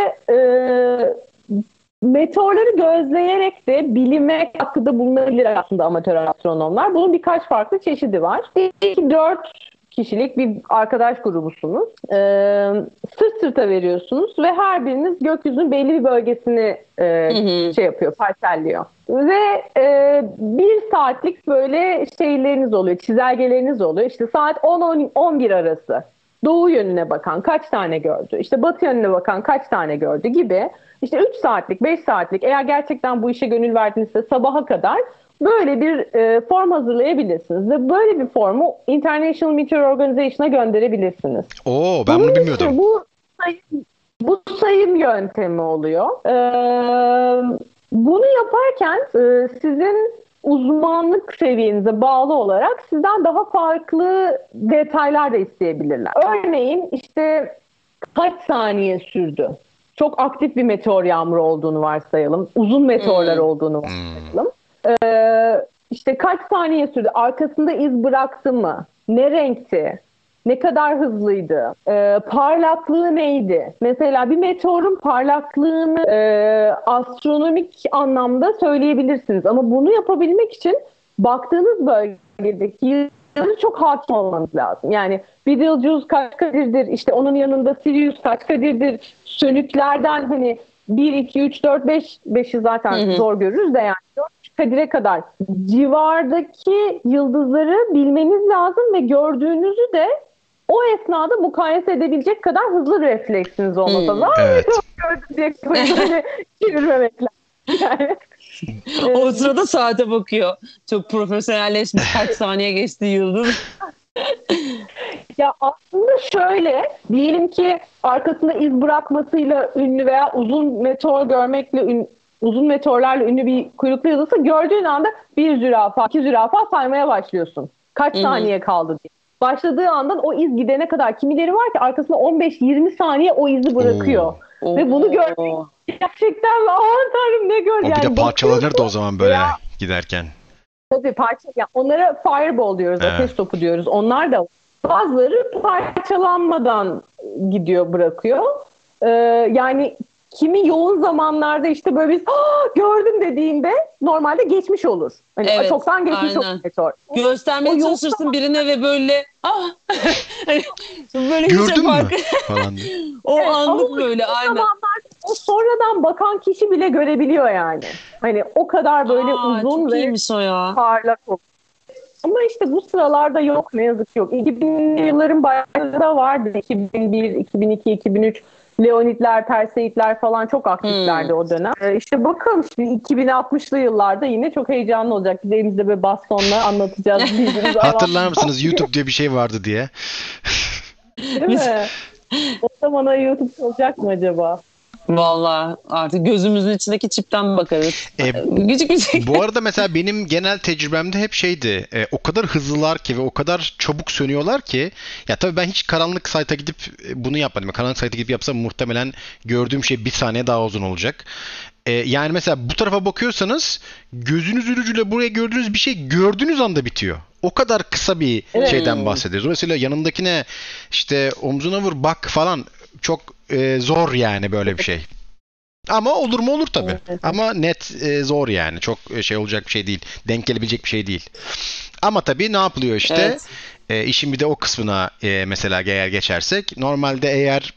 meteorları gözleyerek de bilime katkıda bulunabilir aslında amatör astronomlar. Bunun birkaç farklı çeşidi var. 4 kişilik bir arkadaş grubusunuz. Sırt sırta veriyorsunuz ve her biriniz gökyüzünün belli bir bölgesini şey yapıyor, parselliyor. Ve 1 saatlik böyle şeyleriniz oluyor, çizelgeleriniz oluyor. İşte saat 10-11 arası. Doğu yönüne bakan kaç tane gördü? İşte batı yönüne bakan kaç tane gördü gibi. İşte 3 saatlik, 5 saatlik eğer gerçekten bu işe gönül verdinizse sabaha kadar böyle bir form hazırlayabilirsiniz. Ve böyle bir formu International Meteor Organization'a gönderebilirsiniz. Oo, ben bunu bilmiyordum. Bu sayım yöntemi oluyor. Bunu yaparken sizin uzmanlık seviyenize bağlı olarak sizden daha farklı detaylar da isteyebilirler. Örneğin işte kaç saniye sürdü? çok aktif bir meteor yağmuru olduğunu varsayalım. Uzun meteorlar olduğunu varsayalım. İşte kaç saniye sürdü? Arkasında iz bıraktı mı? Ne renkti? Ne kadar hızlıydı? Parlaklığı neydi? Mesela bir meteorun parlaklığını astronomik anlamda söyleyebilirsiniz. Ama bunu yapabilmek için baktığınız bölgedeki yıldızı çok hakim olmanız lazım. Yani Betelgeuse kaç kadirdir? İşte onun yanında Sirius kaç kadirdir? Sönüklerden hani 1, 2, 3, 4, 5, 5'i zaten zor görürüz de yani 4 kadire kadar civardaki yıldızları bilmeniz lazım ve gördüğünüzü de o esnada mukayese edebilecek kadar hızlı refleksiniz olmasa lazım. Evet. Gördüm diye böyle çevirmemek lazım. Yani. O sırada saate bakıyor. Çok profesyonelleşmiş, kaç saniye geçti yıldız. Ya aslında şöyle, diyelim ki arkasında iz bırakmasıyla ünlü veya uzun meteor görmekle uzun meteorlarla ünlü bir kuyruklu yıldızı gördüğün anda bir zürafa, iki zürafa saymaya başlıyorsun. Kaç saniye kaldı diye. Başladığı andan o iz gidene kadar kimileri var ki arkasında 15-20 saniye o izi bırakıyor. Ve bunu görmek gerçekten aman tanrım ne gör. O bir de parçalanırdı o zaman böyle giderken. Tabii ya onlara fireball diyoruz, ateş topu diyoruz. Onlar da bazıları parçalanmadan gidiyor, bırakıyor. Yani kimi yoğun zamanlarda işte böyle biz gördüm dediğinde normalde geçmiş olur. Hani evet, çoktan geçmiş olur meteor. Göstermeye çalışırsın birine ve böyle böyle gördün mü falan diye. O anlık böyle aynen. O sonradan bakan kişi bile görebiliyor yani. Hani o kadar böyle uzun ve parlak olur. Ama işte bu sıralarda yok, ne yazık ki yok. 2000'li yılların başlarında vardı. 2001, 2002, 2003 Leonidler, Perseidler falan çok aktiflerdi o dönem. İşte bakalım şimdi 2060'lı yıllarda yine çok heyecanlı olacak. Biz elimizde böyle bastonla anlatacağız. Hatırlar mısınız YouTube diye bir şey vardı diye? Değil mi? O zamana YouTube olacak mı acaba? Vallahi artık gözümüzün içindeki çipten bakarız. Küçük. Bu arada mesela benim genel tecrübemde hep şeydi. O kadar hızlılar ki ve o kadar çabuk sönüyorlar ki. Ya tabii ben hiç karanlık site'a gidip bunu yapmadım. Karanlık site'a gidip yapsam muhtemelen gördüğüm şey bir saniye daha uzun olacak. Yani mesela bu tarafa bakıyorsanız gözünüzün ucuyla buraya gördüğünüz bir şey gördüğünüz anda bitiyor. O kadar kısa bir şeyden bahsediyoruz. Mesela yanındakine işte omzuna vur bak falan çok zor yani böyle bir şey. Ama olur mu olur tabii. Evet. Ama net zor yani. Çok şey olacak bir şey değil. Denk gelebilecek bir şey değil. Ama tabii ne yapılıyor işte? Evet. İşin bir de o kısmına mesela eğer geçersek. Normalde eğer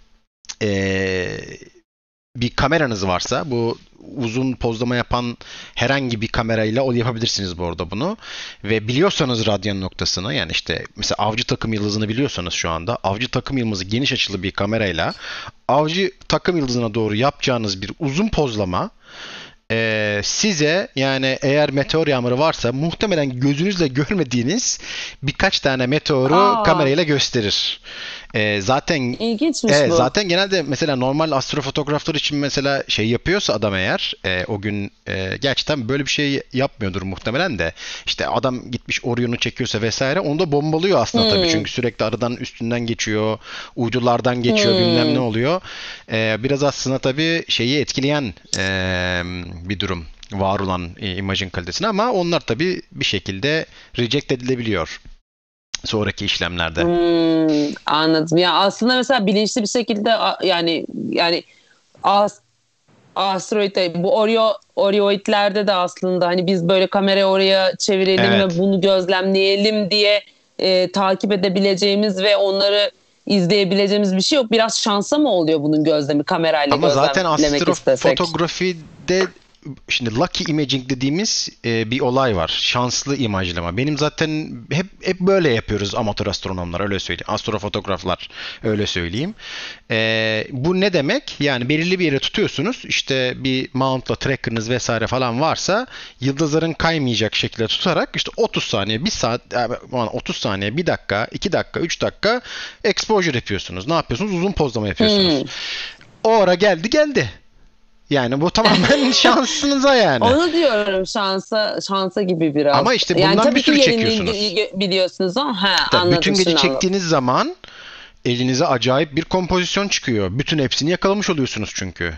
bir kameranız varsa bu uzun pozlama yapan herhangi bir kamerayla yapabilirsiniz bu arada bunu. Ve biliyorsanız radyan noktasını yani işte mesela avcı takım yıldızını biliyorsanız şu anda avcı takım yıldızı geniş açılı bir kamerayla avcı takım yıldızına doğru yapacağınız bir uzun pozlama size yani eğer meteor yağmuru varsa muhtemelen gözünüzle görmediğiniz birkaç tane meteoru kamerayla gösterir. Zaten İlginçmiş bu. Zaten genelde mesela normal astrofotoğraflar için mesela şey yapıyorsa adam eğer o gün gerçekten böyle bir şey yapmıyordur muhtemelen de işte adam gitmiş Orion'u çekiyorsa vesaire onu da bombalıyor aslında tabii çünkü sürekli aradan üstünden geçiyor uydulardan geçiyor bilmem ne oluyor. Biraz aslında tabii şeyi etkileyen bir durum var olan imajın kalitesini ama onlar tabii bir şekilde reject edilebiliyor. Sonraki işlemlerde. Anladım. Ya aslında mesela bilinçli bir şekilde yani asteroid bu Orioidlerde de aslında hani biz böyle kamerayı oraya çevirelim ve bunu gözlemleyelim diye takip edebileceğimiz ve onları izleyebileceğimiz bir şey yok. Biraz şansa mı oluyor bunun gözlemi kamerayla gözlemlemek istesek? Ama zaten astrofotografide şimdi lucky imaging dediğimiz bir olay var. Şanslı imajlama. Benim zaten hep böyle yapıyoruz amatör astronomlar öyle söyleyeyim. Astrofotoğraflar öyle söyleyeyim. Bu ne demek? Yani belirli bir yere tutuyorsunuz. İşte bir mount'la tracker'ınız vesaire falan varsa yıldızların kaymayacak şekilde tutarak işte 30 saniye, 1 saat, 30 saniye, 1 dakika, 2 dakika, 3 dakika exposure yapıyorsunuz. Ne yapıyorsunuz? Uzun pozlama yapıyorsunuz. O ara geldi. Yani bu tamamen şansınıza yani. Onu diyorum şansa gibi biraz. Ama işte bundan yani bir sürü çekiyorsunuz. Biliyorsunuz ama bütün gece çektiğiniz zaman elinize acayip bir kompozisyon çıkıyor. Bütün hepsini yakalamış oluyorsunuz çünkü.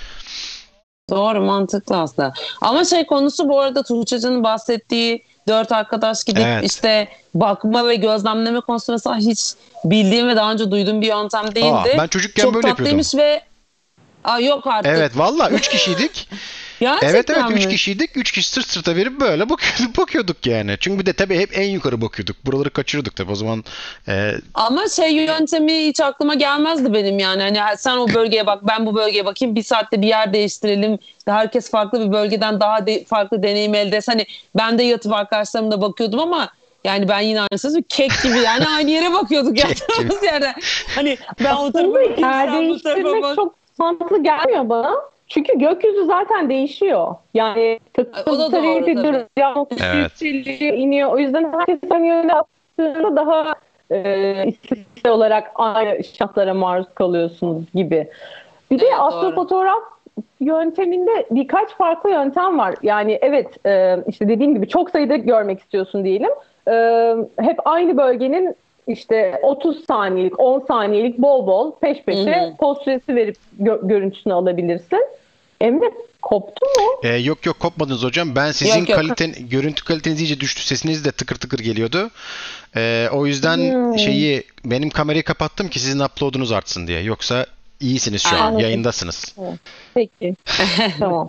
Doğru, mantıklı aslında. Ama şey konusu bu arada Tuğçe'cinin bahsettiği 4 arkadaş gidip Evet. işte bakma ve gözlemleme konusu mesela hiç bildiğim ve daha önce duyduğum bir yöntem değildi. Ben çocukken çok böyle yapıyordum. tatlıymış ve yok artık. Evet valla 3 kişiydik. Gerçekten evet 3 mi? kişiydik. 3 kişi sırt sırta verip böyle bakıyorduk yani. Çünkü bir de tabii hep en yukarı bakıyorduk. Buraları kaçırıyorduk tabii o zaman. Ama şey yöntemi hiç aklıma gelmezdi benim yani. Hani sen o bölgeye bak, ben bu bölgeye bakayım. Bir saatte bir yer değiştirelim. Herkes farklı bir bölgeden daha farklı deneyim elde etse. Hani ben de yatıp arkadaşlarımla bakıyordum ama yani ben yine aynısız bir kek gibi yani aynı yere bakıyorduk yattığımız yerde. Hani ben o tarafa bakayım, Yer sen bu tarafa değiştirmek bak. çok mantıklı gelmiyor bana. Çünkü gökyüzü zaten değişiyor. Yani O da doğru tabii. Evet. yükseliyor, iniyor. O yüzden herkes aynı yönde attığında daha istatistik olarak aynı şartlara maruz kalıyorsunuz gibi. Bir de Evet, astrofotoğraf yönteminde birkaç farklı yöntem var. Yani evet işte dediğim gibi çok sayıda görmek istiyorsun diyelim. Hep aynı bölgenin işte 30 saniyelik, 10 saniyelik bol bol peş peşe poz süresi verip görüntüsünü alabilirsin. Emre koptu mu? Yok kopmadınız hocam. Ben sizin Yok. görüntü kaliteniz iyice düştü. Sesiniz de tıkır tıkır geliyordu. O yüzden benim kamerayı kapattım ki sizin upload'unuz artsın diye. Yoksa iyisiniz şu an. Anladım. Yayındasınız. Peki. Tamam.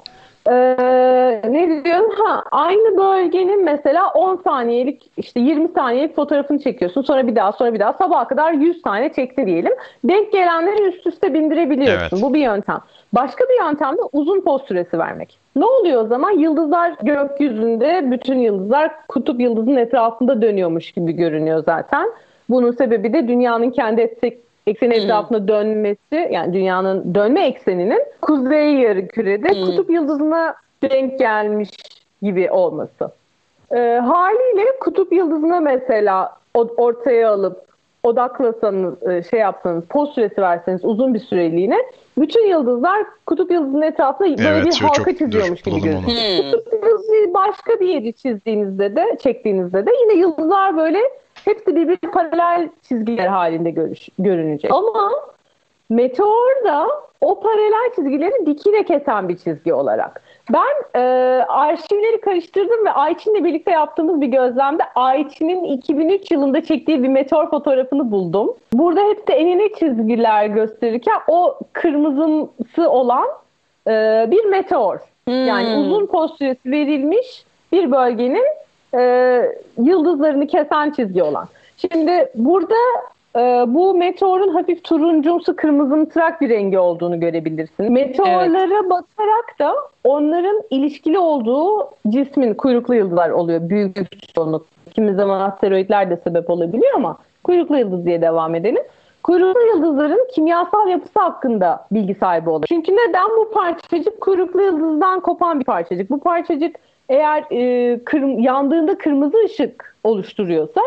Ne diyorsun? Aynı bölgenin mesela 10 saniyelik işte 20 saniyelik fotoğrafını çekiyorsun. Sonra bir daha sabaha kadar 100 tane çekti diyelim. Denk gelenleri üst üste bindirebiliyorsun. Evet. Bu bir yöntem. Başka bir yöntem de uzun poz süresi vermek. Ne oluyor o zaman? Yıldızlar gökyüzünde, bütün yıldızlar kutup yıldızının etrafında dönüyormuş gibi görünüyor zaten. Bunun sebebi de dünyanın kendi ekseni etrafında dönmesi, yani dünyanın dönme ekseninin kuzey yarımkürede kutup yıldızına denk gelmiş gibi olması. Haliyle kutup yıldızına mesela ortaya alıp odaklasanız, yapsanız, poz süresi verseniz uzun bir süreliğine bütün yıldızlar kutup yıldızının etrafında böyle bir halka çiziyormuş gibi görünüyor. Kutup yıldızı başka bir yeri çektiğinizde de yine yıldızlar böyle hepsi birbirine paralel çizgiler halinde görünecek. Ama meteor da o paralel çizgileri dikine kesen bir çizgi olarak. Ben arşivleri karıştırdım ve Ayçin'le birlikte yaptığımız bir gözlemde Ayçin'in 2003 yılında çektiği bir meteor fotoğrafını buldum. Burada hepsi enine çizgiler gösterirken o kırmızımsı olan bir meteor. Yani uzun poz süresi verilmiş bir bölgenin yıldızlarını kesen çizgi olan. Şimdi burada bu meteorun hafif turuncumsu kırmızımtırak bir rengi olduğunu görebilirsin. Meteorlara bakarak da onların ilişkili olduğu cismin kuyruklu yıldızlar oluyor. Büyük çoğunluk. Kimi zaman asteroidler de sebep olabiliyor ama kuyruklu yıldız diye devam edelim. Kuyruklu yıldızların kimyasal yapısı hakkında bilgi sahibi olur. Çünkü neden? Bu parçacık kuyruklu yıldızdan kopan bir parçacık. Bu parçacık eğer yandığında kırmızı ışık oluşturuyorsa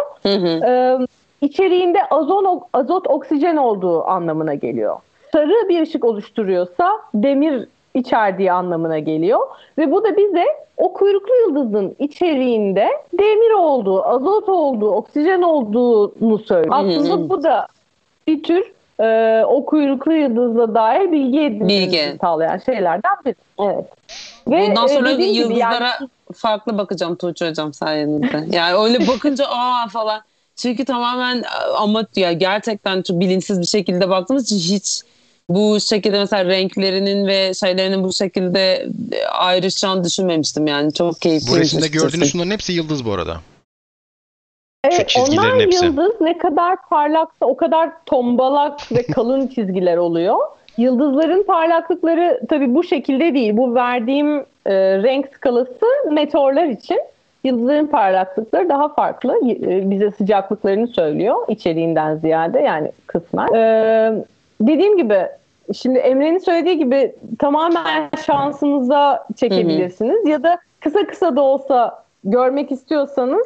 içeriğinde azot oksijen olduğu anlamına geliyor. Sarı bir ışık oluşturuyorsa demir içerdiği anlamına geliyor. Ve bu da bize o kuyruklu yıldızın içeriğinde demir olduğu, azot olduğu, oksijen olduğunu söylüyor. Aslında bu da bir tür o kuyruklu yıldızla dair bilgi edinmemizi sağlayan şeylerden biri. Evet. Ve bundan sonra yıldızlara yani farklı bakacağım Tuğçe Hocam sayenizde. Yani öyle bakınca falan. Çünkü tamamen ama ya gerçekten çok bilinçsiz bir şekilde baktığımız için hiç bu şekilde mesela renklerinin ve şeylerinin bu şekilde ayrışacağını düşünmemiştim yani. Çok keyifli. Bu resimde gördüğünüz şunların hepsi yıldız bu arada. Evet, onlar yıldız ne kadar parlaksa o kadar tombalak ve kalın çizgiler oluyor. Yıldızların parlaklıkları tabii bu şekilde değil. Bu verdiğim renk skalası meteorlar için. Yıldızların parlaklıkları daha farklı. Bize sıcaklıklarını söylüyor içeriğinden ziyade yani kısmen. Dediğim gibi şimdi Emre'nin söylediği gibi tamamen şansınıza çekebilirsiniz. Ya da kısa kısa da olsa görmek istiyorsanız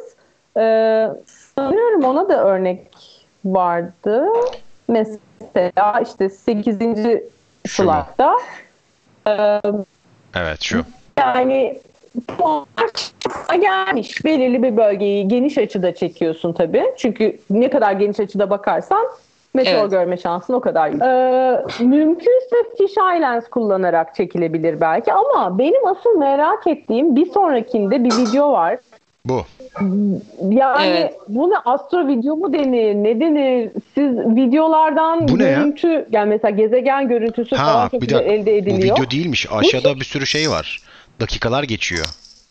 sanıyorum ona da örnek vardı. Mesela işte 8. slaytta. Evet şu. Yani gelmiş. Belirli bir bölgeyi geniş açıda çekiyorsun tabii. Çünkü ne kadar geniş açıda bakarsan Meteor Evet. görme şansın o kadar. Mümkünse fisheye lens kullanarak çekilebilir belki ama benim asıl merak ettiğim bir sonrakinde bir video var. Bu. Yani Evet. bunu astro video mu denir, ne denir? Siz videolardan Bu ne ya? görüntü, yani mesela gezegen görüntüsü falan çok Bir güzel dakika. elde Bu ediliyor. video değilmiş. Aşağıda bir sürü şey var. Dakikalar geçiyor.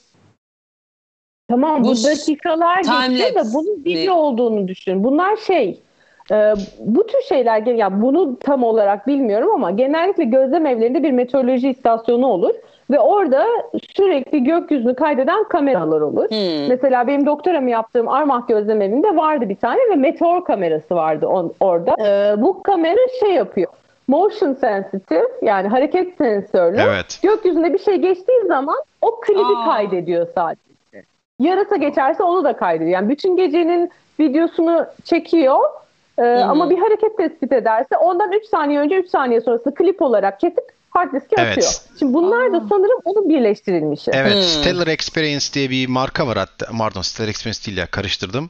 Tamam, Bu bu dakikalar geçiyor da time-lapse bunun bir- video olduğunu düşün. Bunlar bu tür şeyler, ya bunu tam olarak bilmiyorum ama genellikle gözlem evlerinde bir meteoroloji istasyonu olur ve orada sürekli gökyüzünü kaydeden kameralar olur. Mesela benim doktoramı yaptığım Armagh gözlem evinde vardı bir tane ve meteor kamerası vardı orada. Bu kamera şey yapıyor. Motion sensitive, yani hareket sensörlü. Evet. Gökyüzünde bir şey geçtiği zaman o klibi kaydediyor sadece. Yarasa geçerse onu da kaydediyor. Yani bütün gecenin videosunu çekiyor. Ama bir hareket tespit ederse ondan 3 saniye önce 3 saniye sonrasında klip olarak kesip hard diske Evet. atıyor. Şimdi bunlar da sanırım onun birleştirilmişi. Evet, Stellar Experience diye bir marka var hatta. Pardon, Stellar Experience değil ya, karıştırdım.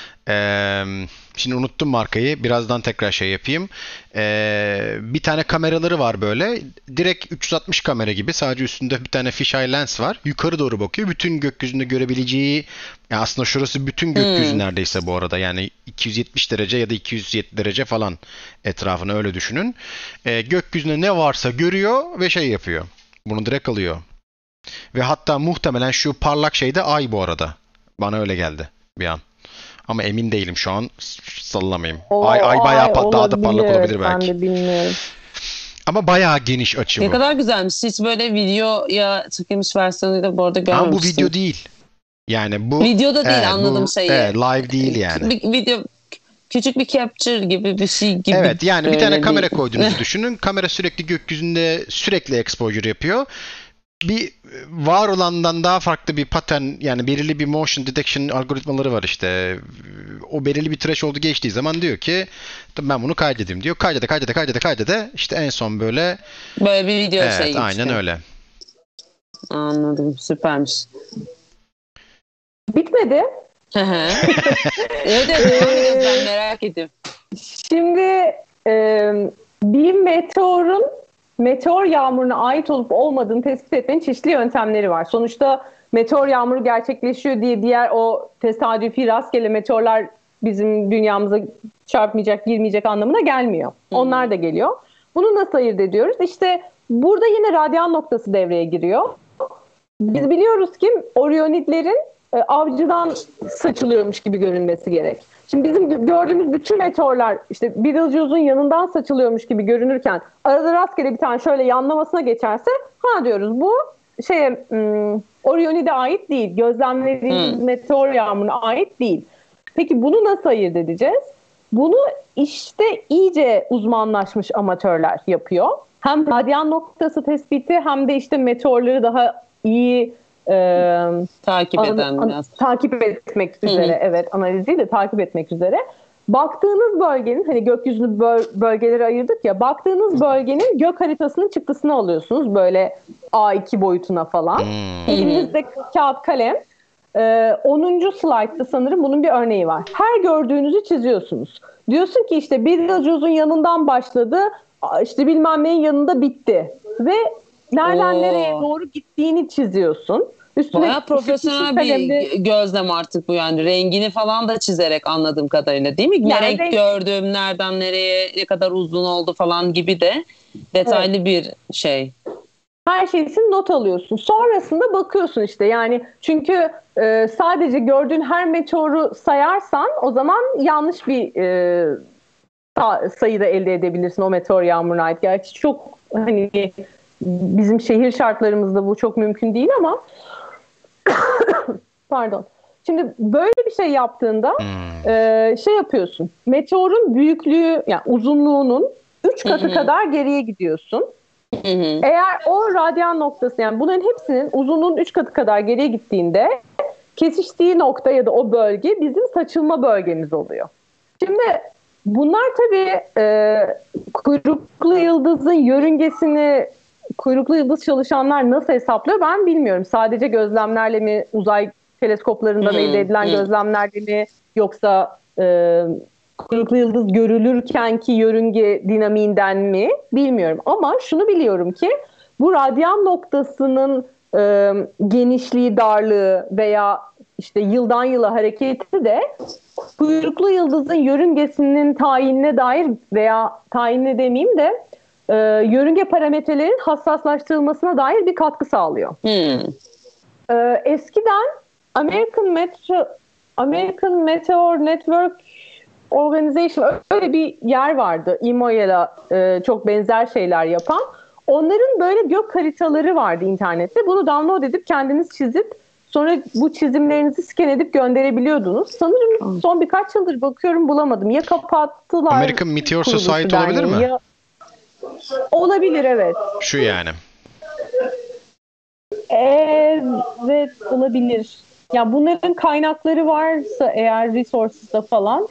Şimdi unuttum markayı. Birazdan tekrar şey yapayım. Bir tane kameraları var böyle. Direkt 360 kamera gibi. Sadece üstünde bir tane fisheye lens var. Yukarı doğru bakıyor. Bütün gökyüzünde görebileceği, yani aslında şurası bütün gökyüzü neredeyse bu arada. Yani 270 derece ya da 207 derece falan etrafını öyle düşünün. Gökyüzünde ne varsa görüyor ve şey yapıyor. Bunu direkt alıyor. Ve hatta muhtemelen şu parlak şey de ay bu arada. Bana öyle geldi bir an. Ama emin değilim şu an. Sallamayayım. Ay bayağı daha da parlak olabilir belki. Ben de bilmiyorum. Ama bayağı geniş açı Ne bu. kadar güzelmiş. Hiç böyle videoya çekilmiş versiyonuyla bu arada Ama bu görmemiştim. video değil. Yani bu Videoda değil, anladım bu, şeyi. live değil yani. Bir video, küçük bir capture gibi bir şey gibi. Evet, yani bir tane böyle kamera değil. koyduğunuzu düşünün. Kamera sürekli gökyüzünde sürekli exposure yapıyor. Bir var olandan daha farklı bir pattern, yani belirli bir motion detection algoritmaları var işte. O belirli bir threshold'u geçtiği zaman diyor ki ben bunu kaydedeyim diyor. Kaydede işte en son böyle Böyle bir video şey gibi aynen çıkıyor. öyle. Anladım, süpermiş. Bitmedi. Evet, devam ediyoruz, ben merak ediyorum. Şimdi bir meteor yağmuruna ait olup olmadığını tespit etmenin çeşitli yöntemleri var. Sonuçta meteor yağmuru gerçekleşiyor diye diğer o tesadüfi rastgele meteorlar bizim dünyamıza çarpmayacak, girmeyecek anlamına gelmiyor. Onlar da geliyor. Bunu nasıl ayırt ediyoruz? İşte burada yine radyan noktası devreye giriyor. Biz biliyoruz ki Orionidlerin avcıdan saçılıyormuş gibi görünmesi gerek. Şimdi bizim gördüğümüz bütün meteorlar işte Betelgeuse'un yanından saçılıyormuş gibi görünürken arada rastgele bir tane şöyle yanlamasına geçerse diyoruz bu Orionid'e ait değil. Gözlemlediğimiz meteor yağmuruna ait değil. Peki bunu nasıl ayırt edeceğiz? Bunu işte iyice uzmanlaşmış amatörler yapıyor. Hem radyan noktası tespiti hem de işte meteorları daha iyi takip etmek üzere, evet, analiziyle takip etmek üzere. Baktığınız bölgenin, hani gökyüzünü bölgelere ayırdık ya, baktığınız bölgenin gök haritasının çıktısını alıyorsunuz böyle A2 boyutuna falan. Elinizde kağıt kalem. 10. slaytta sanırım bunun bir örneği var. Her gördüğünüzü çiziyorsunuz. Diyorsun ki işte Betelgeuse'un yanından başladı, işte bilmem neyin yanında bitti ve nereden nereye doğru gittiğini çiziyorsun. Bayağı profesyonel bir gözlem artık bu yani. Rengini falan da çizerek, anladığım kadarıyla, değil mi? Ne yani renk gördüm, nereden nereye, ne kadar uzun oldu falan gibi de detaylı bir şey. Her şeysin not alıyorsun. Sonrasında bakıyorsun işte, yani çünkü sadece gördüğün her meteoru sayarsan o zaman yanlış bir sayıda elde edebilirsin o meteor yağmuruna ait. Gerçi çok hani bizim şehir şartlarımızda bu çok mümkün değil ama pardon. Şimdi böyle bir şey yaptığında şey yapıyorsun. Meteorun büyüklüğü, yani uzunluğunun 3 katı kadar geriye gidiyorsun. Eğer o radyan noktası, yani bunların hepsinin uzunluğun 3 katı kadar geriye gittiğinde kesiştiği nokta ya da o bölge bizim saçılma bölgemiz oluyor. Şimdi bunlar tabii kuyruklu yıldızın yörüngesini kuyruklu yıldız çalışanlar nasıl hesaplıyor ben bilmiyorum. Sadece gözlemlerle mi, uzay teleskoplarından elde edilen gözlemlerle mi, yoksa kuyruklu yıldız görülürkenki yörünge dinamiğinden mi bilmiyorum. Ama şunu biliyorum ki bu radyan noktasının genişliği, darlığı veya işte yıldan yıla hareketi de kuyruklu yıldızın yörüngesinin tayinine dair veya tayinine demeyeyim de yörünge parametrelerin hassaslaştırılmasına dair bir katkı sağlıyor. Eskiden American Meteor Network Organization öyle bir yer vardı. IMO'ya çok benzer şeyler yapan. Onların böyle gök haritaları vardı internette. Bunu download edip kendiniz çizip sonra bu çizimlerinizi scan edip gönderebiliyordunuz. Sanırım son birkaç yıldır bakıyorum bulamadım. Ya kapattılar. American Meteor Society olabilir mi? Ya... Olabilir, evet. Şu yani. Evet, olabilir. Ya bunların kaynakları varsa eğer resources'da falan.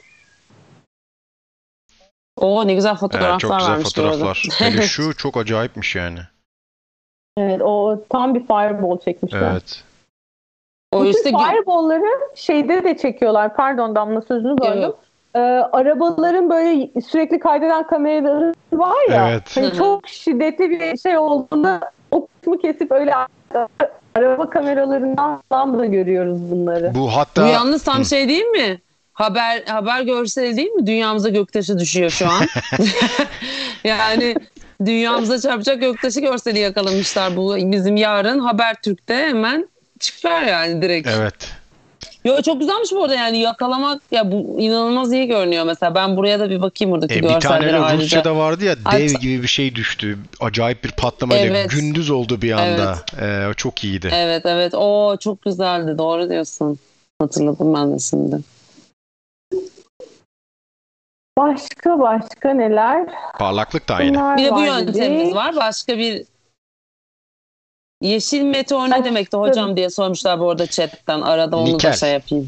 Ne güzel fotoğraflar çok güzel varmış fotoğraflar. Hele şu çok acayipmiş yani. Evet, o tam bir fireball çekmişler. Evet. O bütün fireball'ları şeyde de çekiyorlar. Pardon Damla, sözünü böldüm. Arabaların böyle sürekli kaydeden kameraları var ya. Evet. Hani çok şiddetli bir şey olduğunda o kısmı kesip öyle araba kameralarından falan da görüyoruz bunları. Bu yalnız tam şey değil mi? Haber görseli değil mi? Dünyamıza göktaşı düşüyor şu an. Yani dünyamıza çarpacak göktaşı görseli yakalamışlar. Bu bizim yarın Habertürk'te hemen çıkar yani direkt. Evet. Yo, çok güzelmiş bu arada, yani yakalamak ya, bu inanılmaz iyi görünüyor mesela. Ben buraya da bir bakayım buradaki görsellere bir tane ayrıca. Rusya'da vardı ya, dev gibi bir şey düştü. Acayip bir patlamayla gündüz oldu bir anda. Evet. Çok iyiydi. Evet. O çok güzeldi. Doğru diyorsun. Hatırladım ben de şimdi. Başka neler? Parlaklık da aynı. Bir de bu yöntemimiz var. Başka bir yeşil meteor ne demekti hocam diye sormuşlar bu arada chatten. Arada onu da şey yapayım.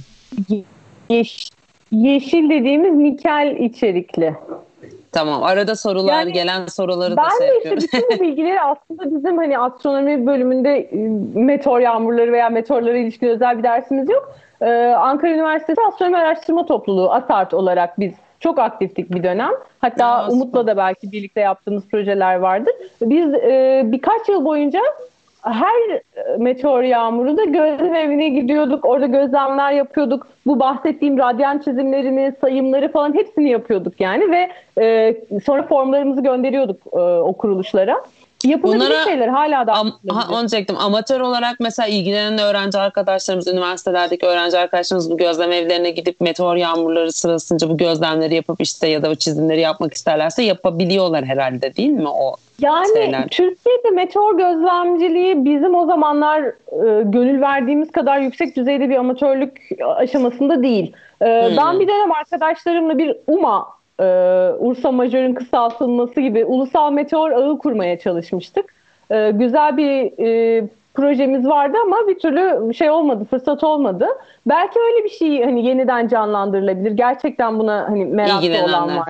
Yeşil dediğimiz nikel içerikli. Tamam. Arada sorular, gelen soruları da şey yapıyorum. Ben de işte bütün bu bilgileri aslında bizim hani astronomi bölümünde meteor yağmurları veya meteorlara ilişkin özel bir dersimiz yok. Ankara Üniversitesi Astronomi Araştırma Topluluğu ASART olarak biz çok aktiftik bir dönem. Hatta Umut'la da belki birlikte yaptığımız projeler vardır. Biz birkaç yıl boyunca her meteor yağmurunda gözlem evine gidiyorduk. Orada gözlemler yapıyorduk. Bu bahsettiğim radyan çizimlerini, sayımları falan hepsini yapıyorduk yani ve sonra formlarımızı gönderiyorduk o kuruluşlara. Yapılabilir şeyler hala da. Onu diyecektim. Amatör olarak mesela ilgilenen öğrenci arkadaşlarımız, üniversitelerdeki öğrenci arkadaşlarımız bu gözlem evlerine gidip meteor yağmurları sırasınca bu gözlemleri yapıp işte ya da o çizimleri yapmak isterlerse yapabiliyorlar herhalde, değil mi o şeyler? Türkiye'de meteor gözlemciliği bizim o zamanlar gönül verdiğimiz kadar yüksek düzeyde bir amatörlük aşamasında değil. Ben bir dönem arkadaşlarımla bir Ursa Majör'ün kısaltılması gibi ulusal meteor ağı kurmaya çalışmıştık. Güzel bir projemiz vardı ama bir türlü şey olmadı, fırsat olmadı. Belki öyle bir şey hani yeniden canlandırılabilir. Gerçekten buna hani meraklı olan var.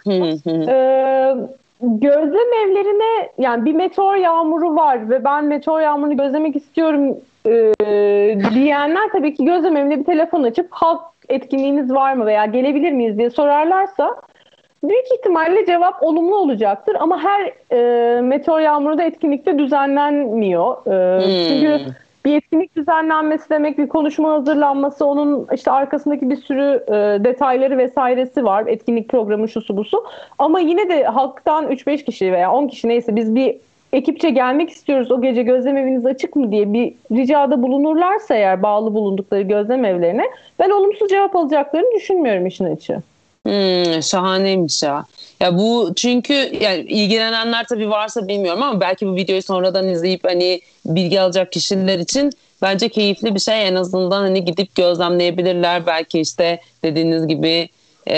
Gözlem evlerine, yani bir meteor yağmuru var ve ben meteor yağmurunu gözlemek istiyorum diyenler tabii ki gözlem evine bir telefon açıp halk etkinliğiniz var mı veya gelebilir miyiz diye sorarlarsa büyük ihtimalle cevap olumlu olacaktır ama her meteor yağmuru da etkinlikte düzenlenmiyor. Çünkü bir etkinlik düzenlenmesi demek bir konuşma hazırlanması, onun işte arkasındaki bir sürü detayları vesairesi var. Etkinlik programı şusu busu. Ama yine de halktan 3-5 kişi veya 10 kişi neyse biz bir ekipçe gelmek istiyoruz, o gece gözlem eviniz açık mı diye bir ricada bulunurlarsa eğer bağlı bulundukları gözlem evlerine, ben olumsuz cevap alacaklarını düşünmüyorum işin açığı. Şahaneymiş ya. Ya bu çünkü yani ilgilenenler tabii varsa bilmiyorum ama belki bu videoyu sonradan izleyip hani bilgi alacak kişiler için bence keyifli bir şey. En azından hani gidip gözlemleyebilirler. Belki işte dediğiniz gibi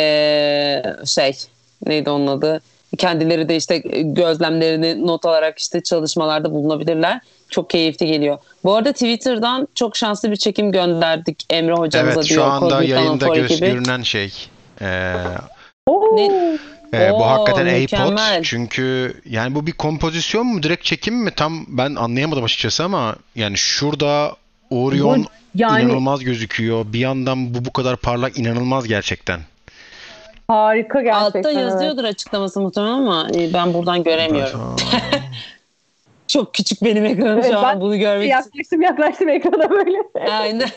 neydi onun adı? Kendileri de işte gözlemlerini not alarak işte çalışmalarda bulunabilirler. Çok keyifli geliyor. Bu arada Twitter'dan çok şanslı bir çekim gönderdik Emre hocamıza, evet, diyor. Evet, şu anda Kozmik yayında Anafor görünen şey. Bu hakikaten iPod, çünkü yani bu bir kompozisyon mu, direkt çekim mi, tam ben anlayamadım açıkçası ama yani şurada Orion inanılmaz gözüküyor. Bir yandan bu kadar parlak, inanılmaz gerçekten. Harika gerçekten. Altta yazıyordur açıklaması muhtemelen ama ben buradan göremiyorum. Çok küçük benim ekranım şu an bunu görmek için. Yaklaştım ekrana böyle. Aynen.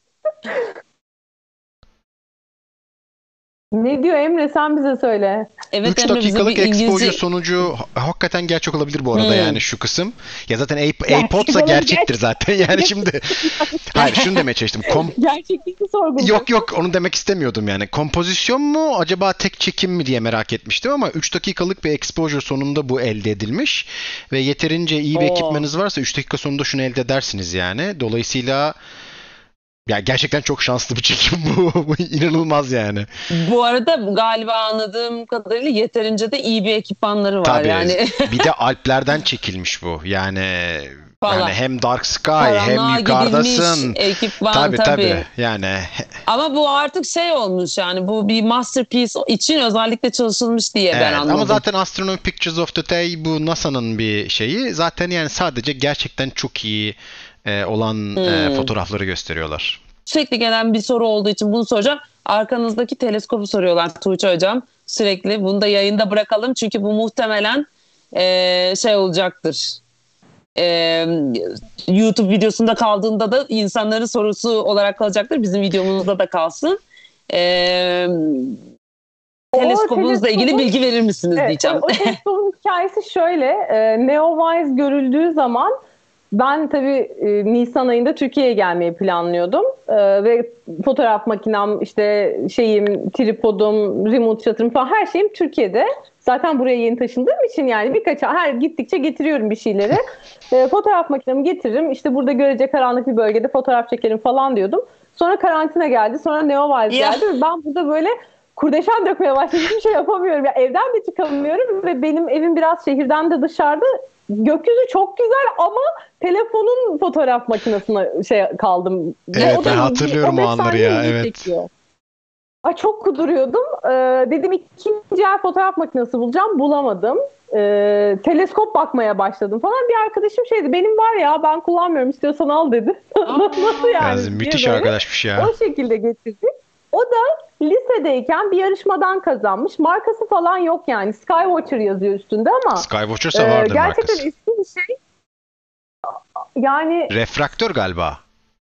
Ne diyor Emre, sen bize söyle. Evet, 3 Emre, bize dakikalık bir exposure İngilizce... sonucu hakikaten gerçek olabilir bu arada yani şu kısım. Ya zaten AirPods'a olabilir, gerçektir zaten yani şimdi. Hayır, şunu demeye çalıştım. Gerçekliğini sorguluyor. Yok onu demek istemiyordum yani. Kompozisyon mu acaba tek çekim mi diye merak etmiştim ama 3 dakikalık bir exposure sonunda bu elde edilmiş. Ve yeterince iyi bir ekipmanınız varsa 3 dakika sonunda şunu elde edersiniz yani. Dolayısıyla ya gerçekten çok şanslı bir çekim bu. Bu inanılmaz yani. Bu arada galiba anladığım kadarıyla yeterince de iyi bir ekipmanları var. Tabii. Yani. Bir de Alplerden çekilmiş bu. Yani hem Dark Sky hem yukarıdasın. Ekipman tabii. Yani ama bu artık olmuş yani, bu bir masterpiece için özellikle çalışılmış diye ben anladım. Ama zaten Astronomy Pictures of the Day bu NASA'nın bir şeyi. Zaten yani sadece gerçekten çok iyi olan fotoğrafları gösteriyorlar. Sürekli gelen bir soru olduğu için bunu soracağım. Arkanızdaki teleskopu soruyorlar Tuğçe Hocam. Sürekli bunu da yayında bırakalım. Çünkü bu muhtemelen olacaktır. YouTube videosunda kaldığında da insanların sorusu olarak kalacaktır. Bizim videomuzda da kalsın. Teleskopunuzla ilgili bilgi verir misiniz diyeceğim. O teleskopun hikayesi şöyle. Neowise görüldüğü zaman ben tabii Nisan ayında Türkiye'ye gelmeyi planlıyordum. Ve fotoğraf makinem, işte tripodum, remote shutter'ım falan her şeyim Türkiye'de. Zaten buraya yeni taşındığım için yani gittikçe getiriyorum bir şeyleri. Fotoğraf makinemi getiririm. İşte burada görece karanlık bir bölgede fotoğraf çekerim falan diyordum. Sonra karantina geldi. Sonra Neowise geldi. Ben burada böyle kurdeşen dökmeye başladım. Hiçbir şey yapamıyorum. Ya evden de çıkamıyorum ve benim evim biraz şehirden de dışarıda. Gökyüzü çok güzel ama telefonun fotoğraf makinesine kaldım. Evet, ben hatırlıyorum o anları ya. Evet. Çekiyor. Çok kuduruyordum. Dedim ikinci el fotoğraf makinesi bulacağım. Bulamadım. Teleskop bakmaya başladım falan. Bir arkadaşım benim var ya, ben kullanmıyorum, istiyorsan al dedi. Nasıl yani? Müthiş arkadaşmış ya. O şekilde getirdik. O da lisedeyken bir yarışmadan kazanmış. Markası falan yok yani. Skywatcher yazıyor üstünde ama. Skywatcher'sa vardır gerçekten markası. Gerçekten eski bir şey. Yani. Refraktör galiba.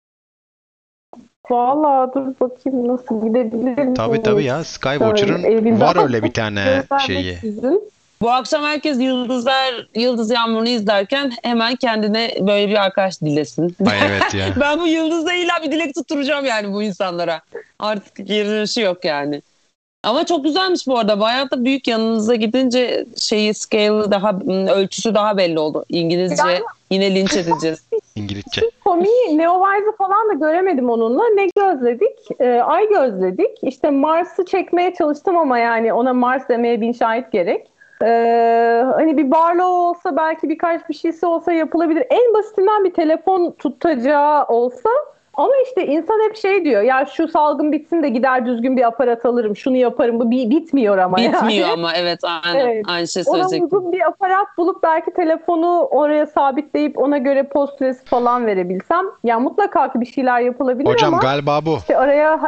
Vallahi dur bakayım nasıl gidebilirim. Tabii ya. Skywatcher'ın var öyle bir tane şeyi. Bu akşam herkes Yıldız Yağmuru'nu izlerken hemen kendine böyle bir arkadaş dilesin. Ay evet ya. Ben bu Yıldız'la illa bir dilek tutturacağım yani bu insanlara. Artık geri dönüşü yok yani. Ama çok güzelmiş bu arada. Bayağı da büyük, yanınıza gidince scale'ı daha, ölçüsü daha belli oldu. İngilizce yani, yine linç edeceğiz. İngilizce. Komiği Neowise'ı falan da göremedim onunla. Ne gözledik? Ay gözledik. İşte Mars'ı çekmeye çalıştım ama yani ona Mars demeye bin şahit gerek. Hani bir Barlow olsa, belki birkaç bir şeysi olsa yapılabilir. En basitinden bir telefon tutacağı olsa. Ama işte insan hep diyor ya, şu salgın bitsin de gider düzgün bir aparat alırım, şunu yaparım. Bu bitmiyor ama bitmiyor yani. Ama evet aynen. Evet. Aynı şey söyleyecektim. Ona uygun bir aparat bulup belki telefonu oraya sabitleyip ona göre post resi falan verebilsem. Ya mutlaka ki bir şeyler yapılabilir. Hocam, ama galiba bu. İşte araya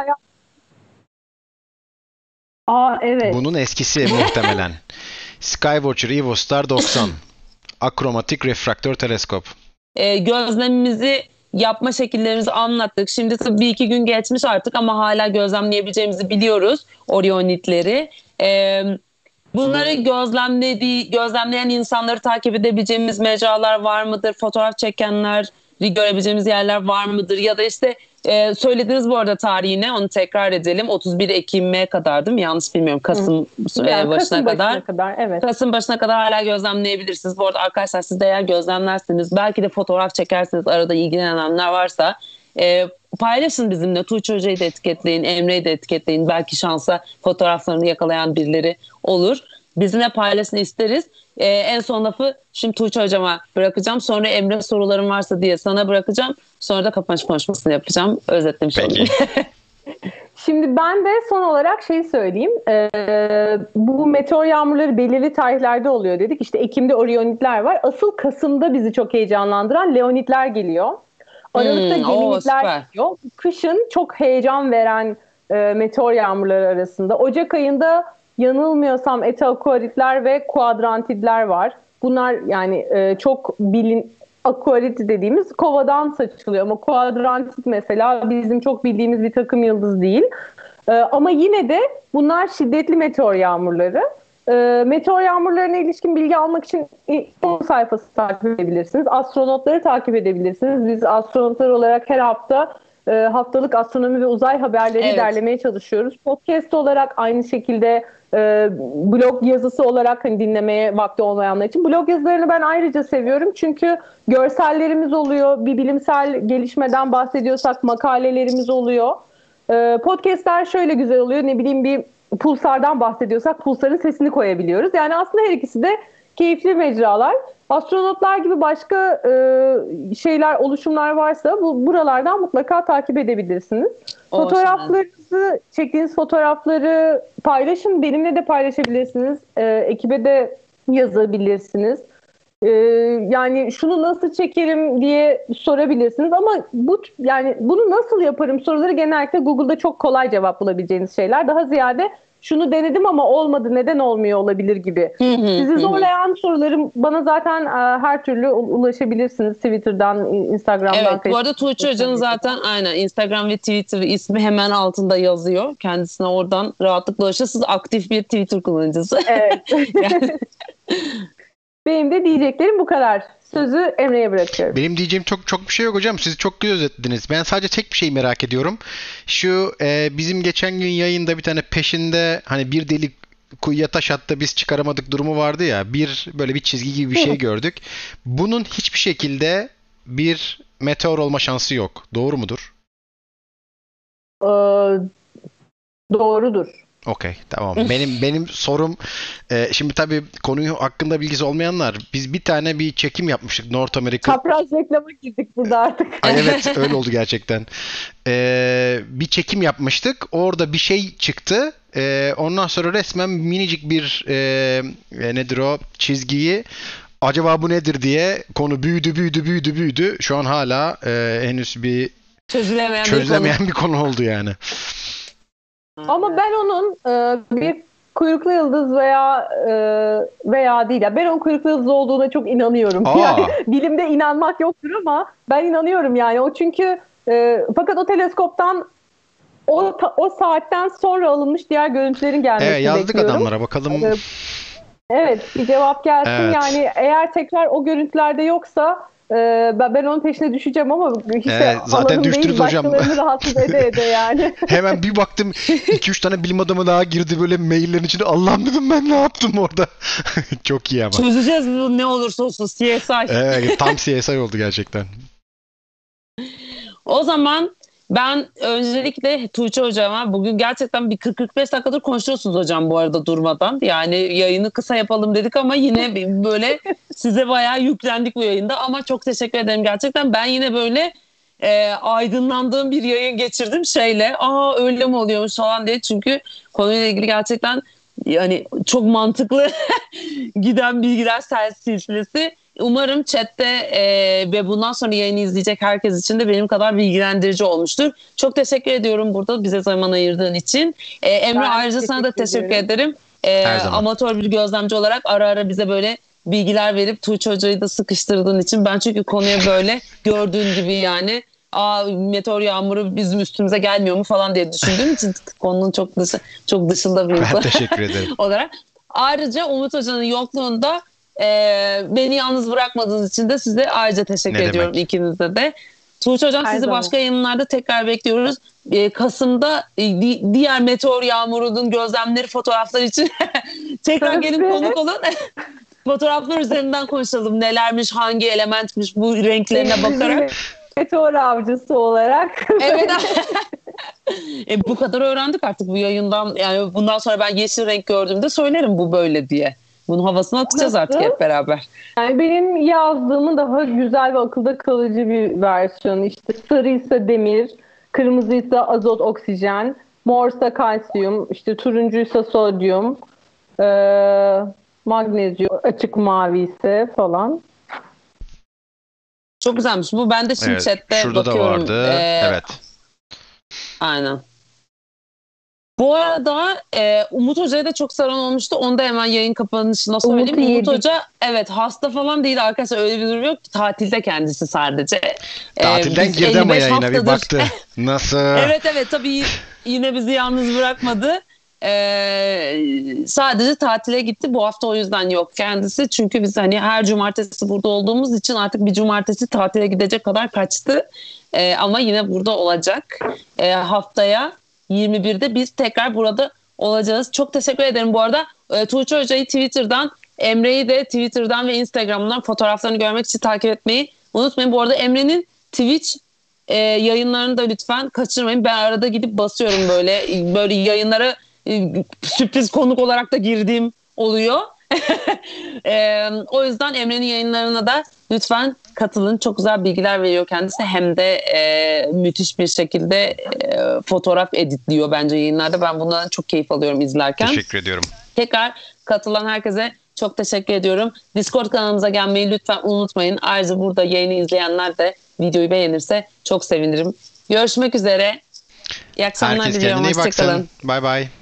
evet. Bunun eskisi muhtemelen. Skywatcher EvoStar 90. Akromatik refraktör teleskop. Gözlemimizi yapma şekillerimizi anlattık. Şimdi tabii 1-2 gün geçmiş artık ama hala gözlemleyebileceğimizi biliyoruz Orionitleri. Bunları gözlemleyen insanları takip edebileceğimiz mecralar var mıdır? Fotoğraf çekenleri görebileceğimiz yerler var mıdır? Ya da işte söylediniz bu arada tarihine, onu tekrar edelim. 31 Ekim'e kadar değil mi? Yanlış bilmiyorum. Kasım başına kadar. Evet. Kasım başına kadar hala gözlemleyebilirsiniz. Bu arada arkadaşlar, siz de eğer gözlemlerseniz, belki de fotoğraf çekerseniz, arada ilgilenenler varsa paylaşın bizimle. Tuğçe Hoca'yı da etiketleyin, Emre'yi de etiketleyin. Belki şansa fotoğraflarını yakalayan birileri olur. Bizimle paylaşın isteriz. En son lafı şimdi Tuğçe Hocam'a bırakacağım. Sonra Emre, soruların varsa diye sana bırakacağım. Sonra da kapanış konuşmasını yapacağım. Özetlemiş olayım. Şimdi ben de son olarak söyleyeyim. Bu meteor yağmurları belirli tarihlerde oluyor dedik. İşte Ekim'de Orionitler var. Asıl Kasım'da bizi çok heyecanlandıran Leonitler geliyor. Aralık'ta Geminitler geliyor. Kışın çok heyecan veren meteor yağmurları arasında. Ocak ayında yanılmıyorsam etakoritler ve kuadrantidler var. Bunlar yani çok akuarit dediğimiz kovadan saçılıyor ama kuadrantit mesela bizim çok bildiğimiz bir takım yıldız değil. Ama yine de bunlar şiddetli meteor yağmurları. Meteor yağmurlarına ilişkin bilgi almak için sayfası takip edebilirsiniz. Astronotları takip edebilirsiniz. Biz astronotlar olarak her hafta haftalık astronomi ve uzay haberleri derlemeye çalışıyoruz. Podcast olarak aynı şekilde blog yazısı olarak hani dinlemeye vakti olmayanlar için. Blog yazılarını ben ayrıca seviyorum. Çünkü görsellerimiz oluyor. Bir bilimsel gelişmeden bahsediyorsak makalelerimiz oluyor. Podcastler şöyle güzel oluyor. Ne bileyim bir pulsardan bahsediyorsak pulsarın sesini koyabiliyoruz. Yani aslında her ikisi de keyifli mecralar. Astronotlar gibi başka şeyler, oluşumlar varsa buralardan mutlaka takip edebilirsiniz. Fotoğraflarınızı, çektiğiniz fotoğrafları paylaşın. Benimle de paylaşabilirsiniz. Ekibe de yazabilirsiniz. Yani şunu nasıl çekerim diye sorabilirsiniz ama yani bunu nasıl yaparım soruları genellikle Google'da çok kolay cevap bulabileceğiniz şeyler. Daha ziyade şunu denedim ama olmadı, neden olmuyor olabilir gibi. Sizi zorlayan soruları bana zaten her türlü ulaşabilirsiniz. Twitter'dan, Instagram'dan. Evet, bu arada Tuğçe Hoca'nın zaten aynen Instagram ve Twitter ismi hemen altında yazıyor. Kendisine oradan rahatlıkla ulaşırsınız. Aktif bir Twitter kullanıcısı. Evet. Benim de diyeceklerim bu kadar. Sözü Emre'ye bırakıyorum. Benim diyeceğim çok bir şey yok hocam. Siz çok güzel özetlediniz. Ben sadece tek bir şey merak ediyorum. Şu bizim geçen gün yayında bir tane peşinde hani bir deli kuyuya taş attı biz çıkaramadık durumu vardı ya. Böyle bir çizgi gibi bir şey gördük. Bunun hiçbir şekilde bir meteor olma şansı yok. Doğru mudur? Doğrudur. Okey, tamam. Benim sorum şimdi tabii konuyu hakkında bilgisi olmayanlar, biz bir tane bir çekim yapmıştık North America. Çapraz reklama girdik burada artık. Ay, evet öyle oldu gerçekten. Bir çekim yapmıştık. Orada bir şey çıktı. Ondan sonra resmen minicik bir nedir o çizgiyi acaba bu nedir diye konu büyüdü. Şu an hala henüz bir çözülemeyen bir konu oldu yani. Ama ben onun bir kuyruklu yıldız veya değil. Ben onun kuyruklu yıldız olduğuna çok inanıyorum. Yani bilimde inanmak yoktur ama ben inanıyorum yani. O çünkü fakat o teleskoptan o saatten sonra alınmış diğer görüntülerin gelmesini yazdık bekliyorum. Adamlara bakalım. Evet, bir cevap gelsin. Evet. Yani eğer tekrar o görüntülerde yoksa ben onun peşine düşeceğim ama zaten düştünüz hocam. Başkalarını rahatsız ede yani. Hemen bir baktım 2-3 tane bilim adamı daha girdi böyle maillerin içine. Allah'ım dedim ben ne yaptım orada. Çok iyi ama. Çözeceğiz bunu ne olursa olsun CSI. Evet, tam CSI oldu gerçekten. O zaman ben öncelikle Tuğçe Hocam'a bugün gerçekten bir 40-45 dakikadır konuşuyorsunuz hocam bu arada durmadan. Yani yayını kısa yapalım dedik ama yine böyle size bayağı yüklendik bu yayında ama çok teşekkür ederim gerçekten. Ben yine böyle aydınlandığım bir yayın geçirdim şeyle. Öyle mi oluyormuş falan diye çünkü konuyla ilgili gerçekten yani çok mantıklı giden bilgiler silsilesi. Umarım chatte ve bundan sonra yayını izleyecek herkes için de benim kadar bilgilendirici olmuştur. Çok teşekkür ediyorum burada bize zaman ayırdığın için. Emre ayrıca sana da teşekkür ederim. Amatör bir gözlemci olarak ara ara bize böyle bilgiler verip Tuğçe Hoca'yı da sıkıştırdığın için. Ben çünkü konuya böyle gördüğün gibi yani meteor yağmuru bizim üstümüze gelmiyor mu falan diye düşündüğüm için konunun çok dışında bir Ben teşekkür ederim. olarak. Ayrıca Umut Hoca'nın yokluğunda beni yalnız bırakmadığınız için de size ayrıca teşekkür ediyorum ikinize de. Tuğçe Hocam sizi başka yayınlarda tekrar bekliyoruz. Kasım'da diğer meteor yağmurunun gözlemleri fotoğrafları için tekrar gelin konuk olun. Fotoğraflar üzerinden konuşalım. Nelermiş, hangi elementmiş bu renklerine bakarak. Meteor avcısı olarak. Evet. Bu kadar öğrendik artık bu yayından. Yani bundan sonra ben yeşil renk gördüğümde söylerim bu böyle diye. Bunun havasını atacağız artık hep beraber. Yani benim yazdığımın daha güzel ve akılda kalıcı bir versiyonu. İşte sarıysa demir, kırmızıysa azot, oksijen, morsa kalsiyum, işte turuncuysa sodyum, magnezyum, açık mavi ise falan. Çok güzelmiş. Bu ben de şimdi chatte şurada bakıyorum. Şurada da vardı. Evet. Aynen. Bu arada Umut Hoca'ya da çok saran olmuştu. Onu da hemen yayın kapanışında söyleyeyim. Umut Hoca evet hasta falan değil arkadaşlar, öyle bir durum yok. Tatilde kendisi sadece. Tatilden girdi ama yayına bir baktı. Nasıl? Evet tabii yine bizi yalnız bırakmadı. Sadece tatile gitti. Bu hafta o yüzden yok kendisi. Çünkü biz hani her cumartesi burada olduğumuz için artık bir cumartesi tatile gidecek kadar kaçtı. Ama yine burada olacak. Haftaya 21'de biz tekrar burada olacağız. Çok teşekkür ederim bu arada. Tuğçe Hoca'yı Twitter'dan, Emre'yi de Twitter'dan ve Instagram'dan fotoğraflarını görmek için takip etmeyi unutmayın. Bu arada Emre'nin Twitch yayınlarını da lütfen kaçırmayın. Ben arada gidip basıyorum böyle yayınlara sürpriz konuk olarak da girdiğim oluyor. O yüzden Emre'nin yayınlarına da lütfen katılın. Çok güzel bilgiler veriyor kendisi. Hem de müthiş bir şekilde fotoğraf editliyor bence yayınlarda. Ben bundan çok keyif alıyorum izlerken. Teşekkür ediyorum. Tekrar katılan herkese çok teşekkür ediyorum. Discord kanalımıza gelmeyi lütfen unutmayın. Ayrıca burada yayını izleyenler de videoyu beğenirse çok sevinirim. Görüşmek üzere. İyi akşamlar Herkes diliyorum. kendine iyi Hoşçakalın. baksın. Bay bay.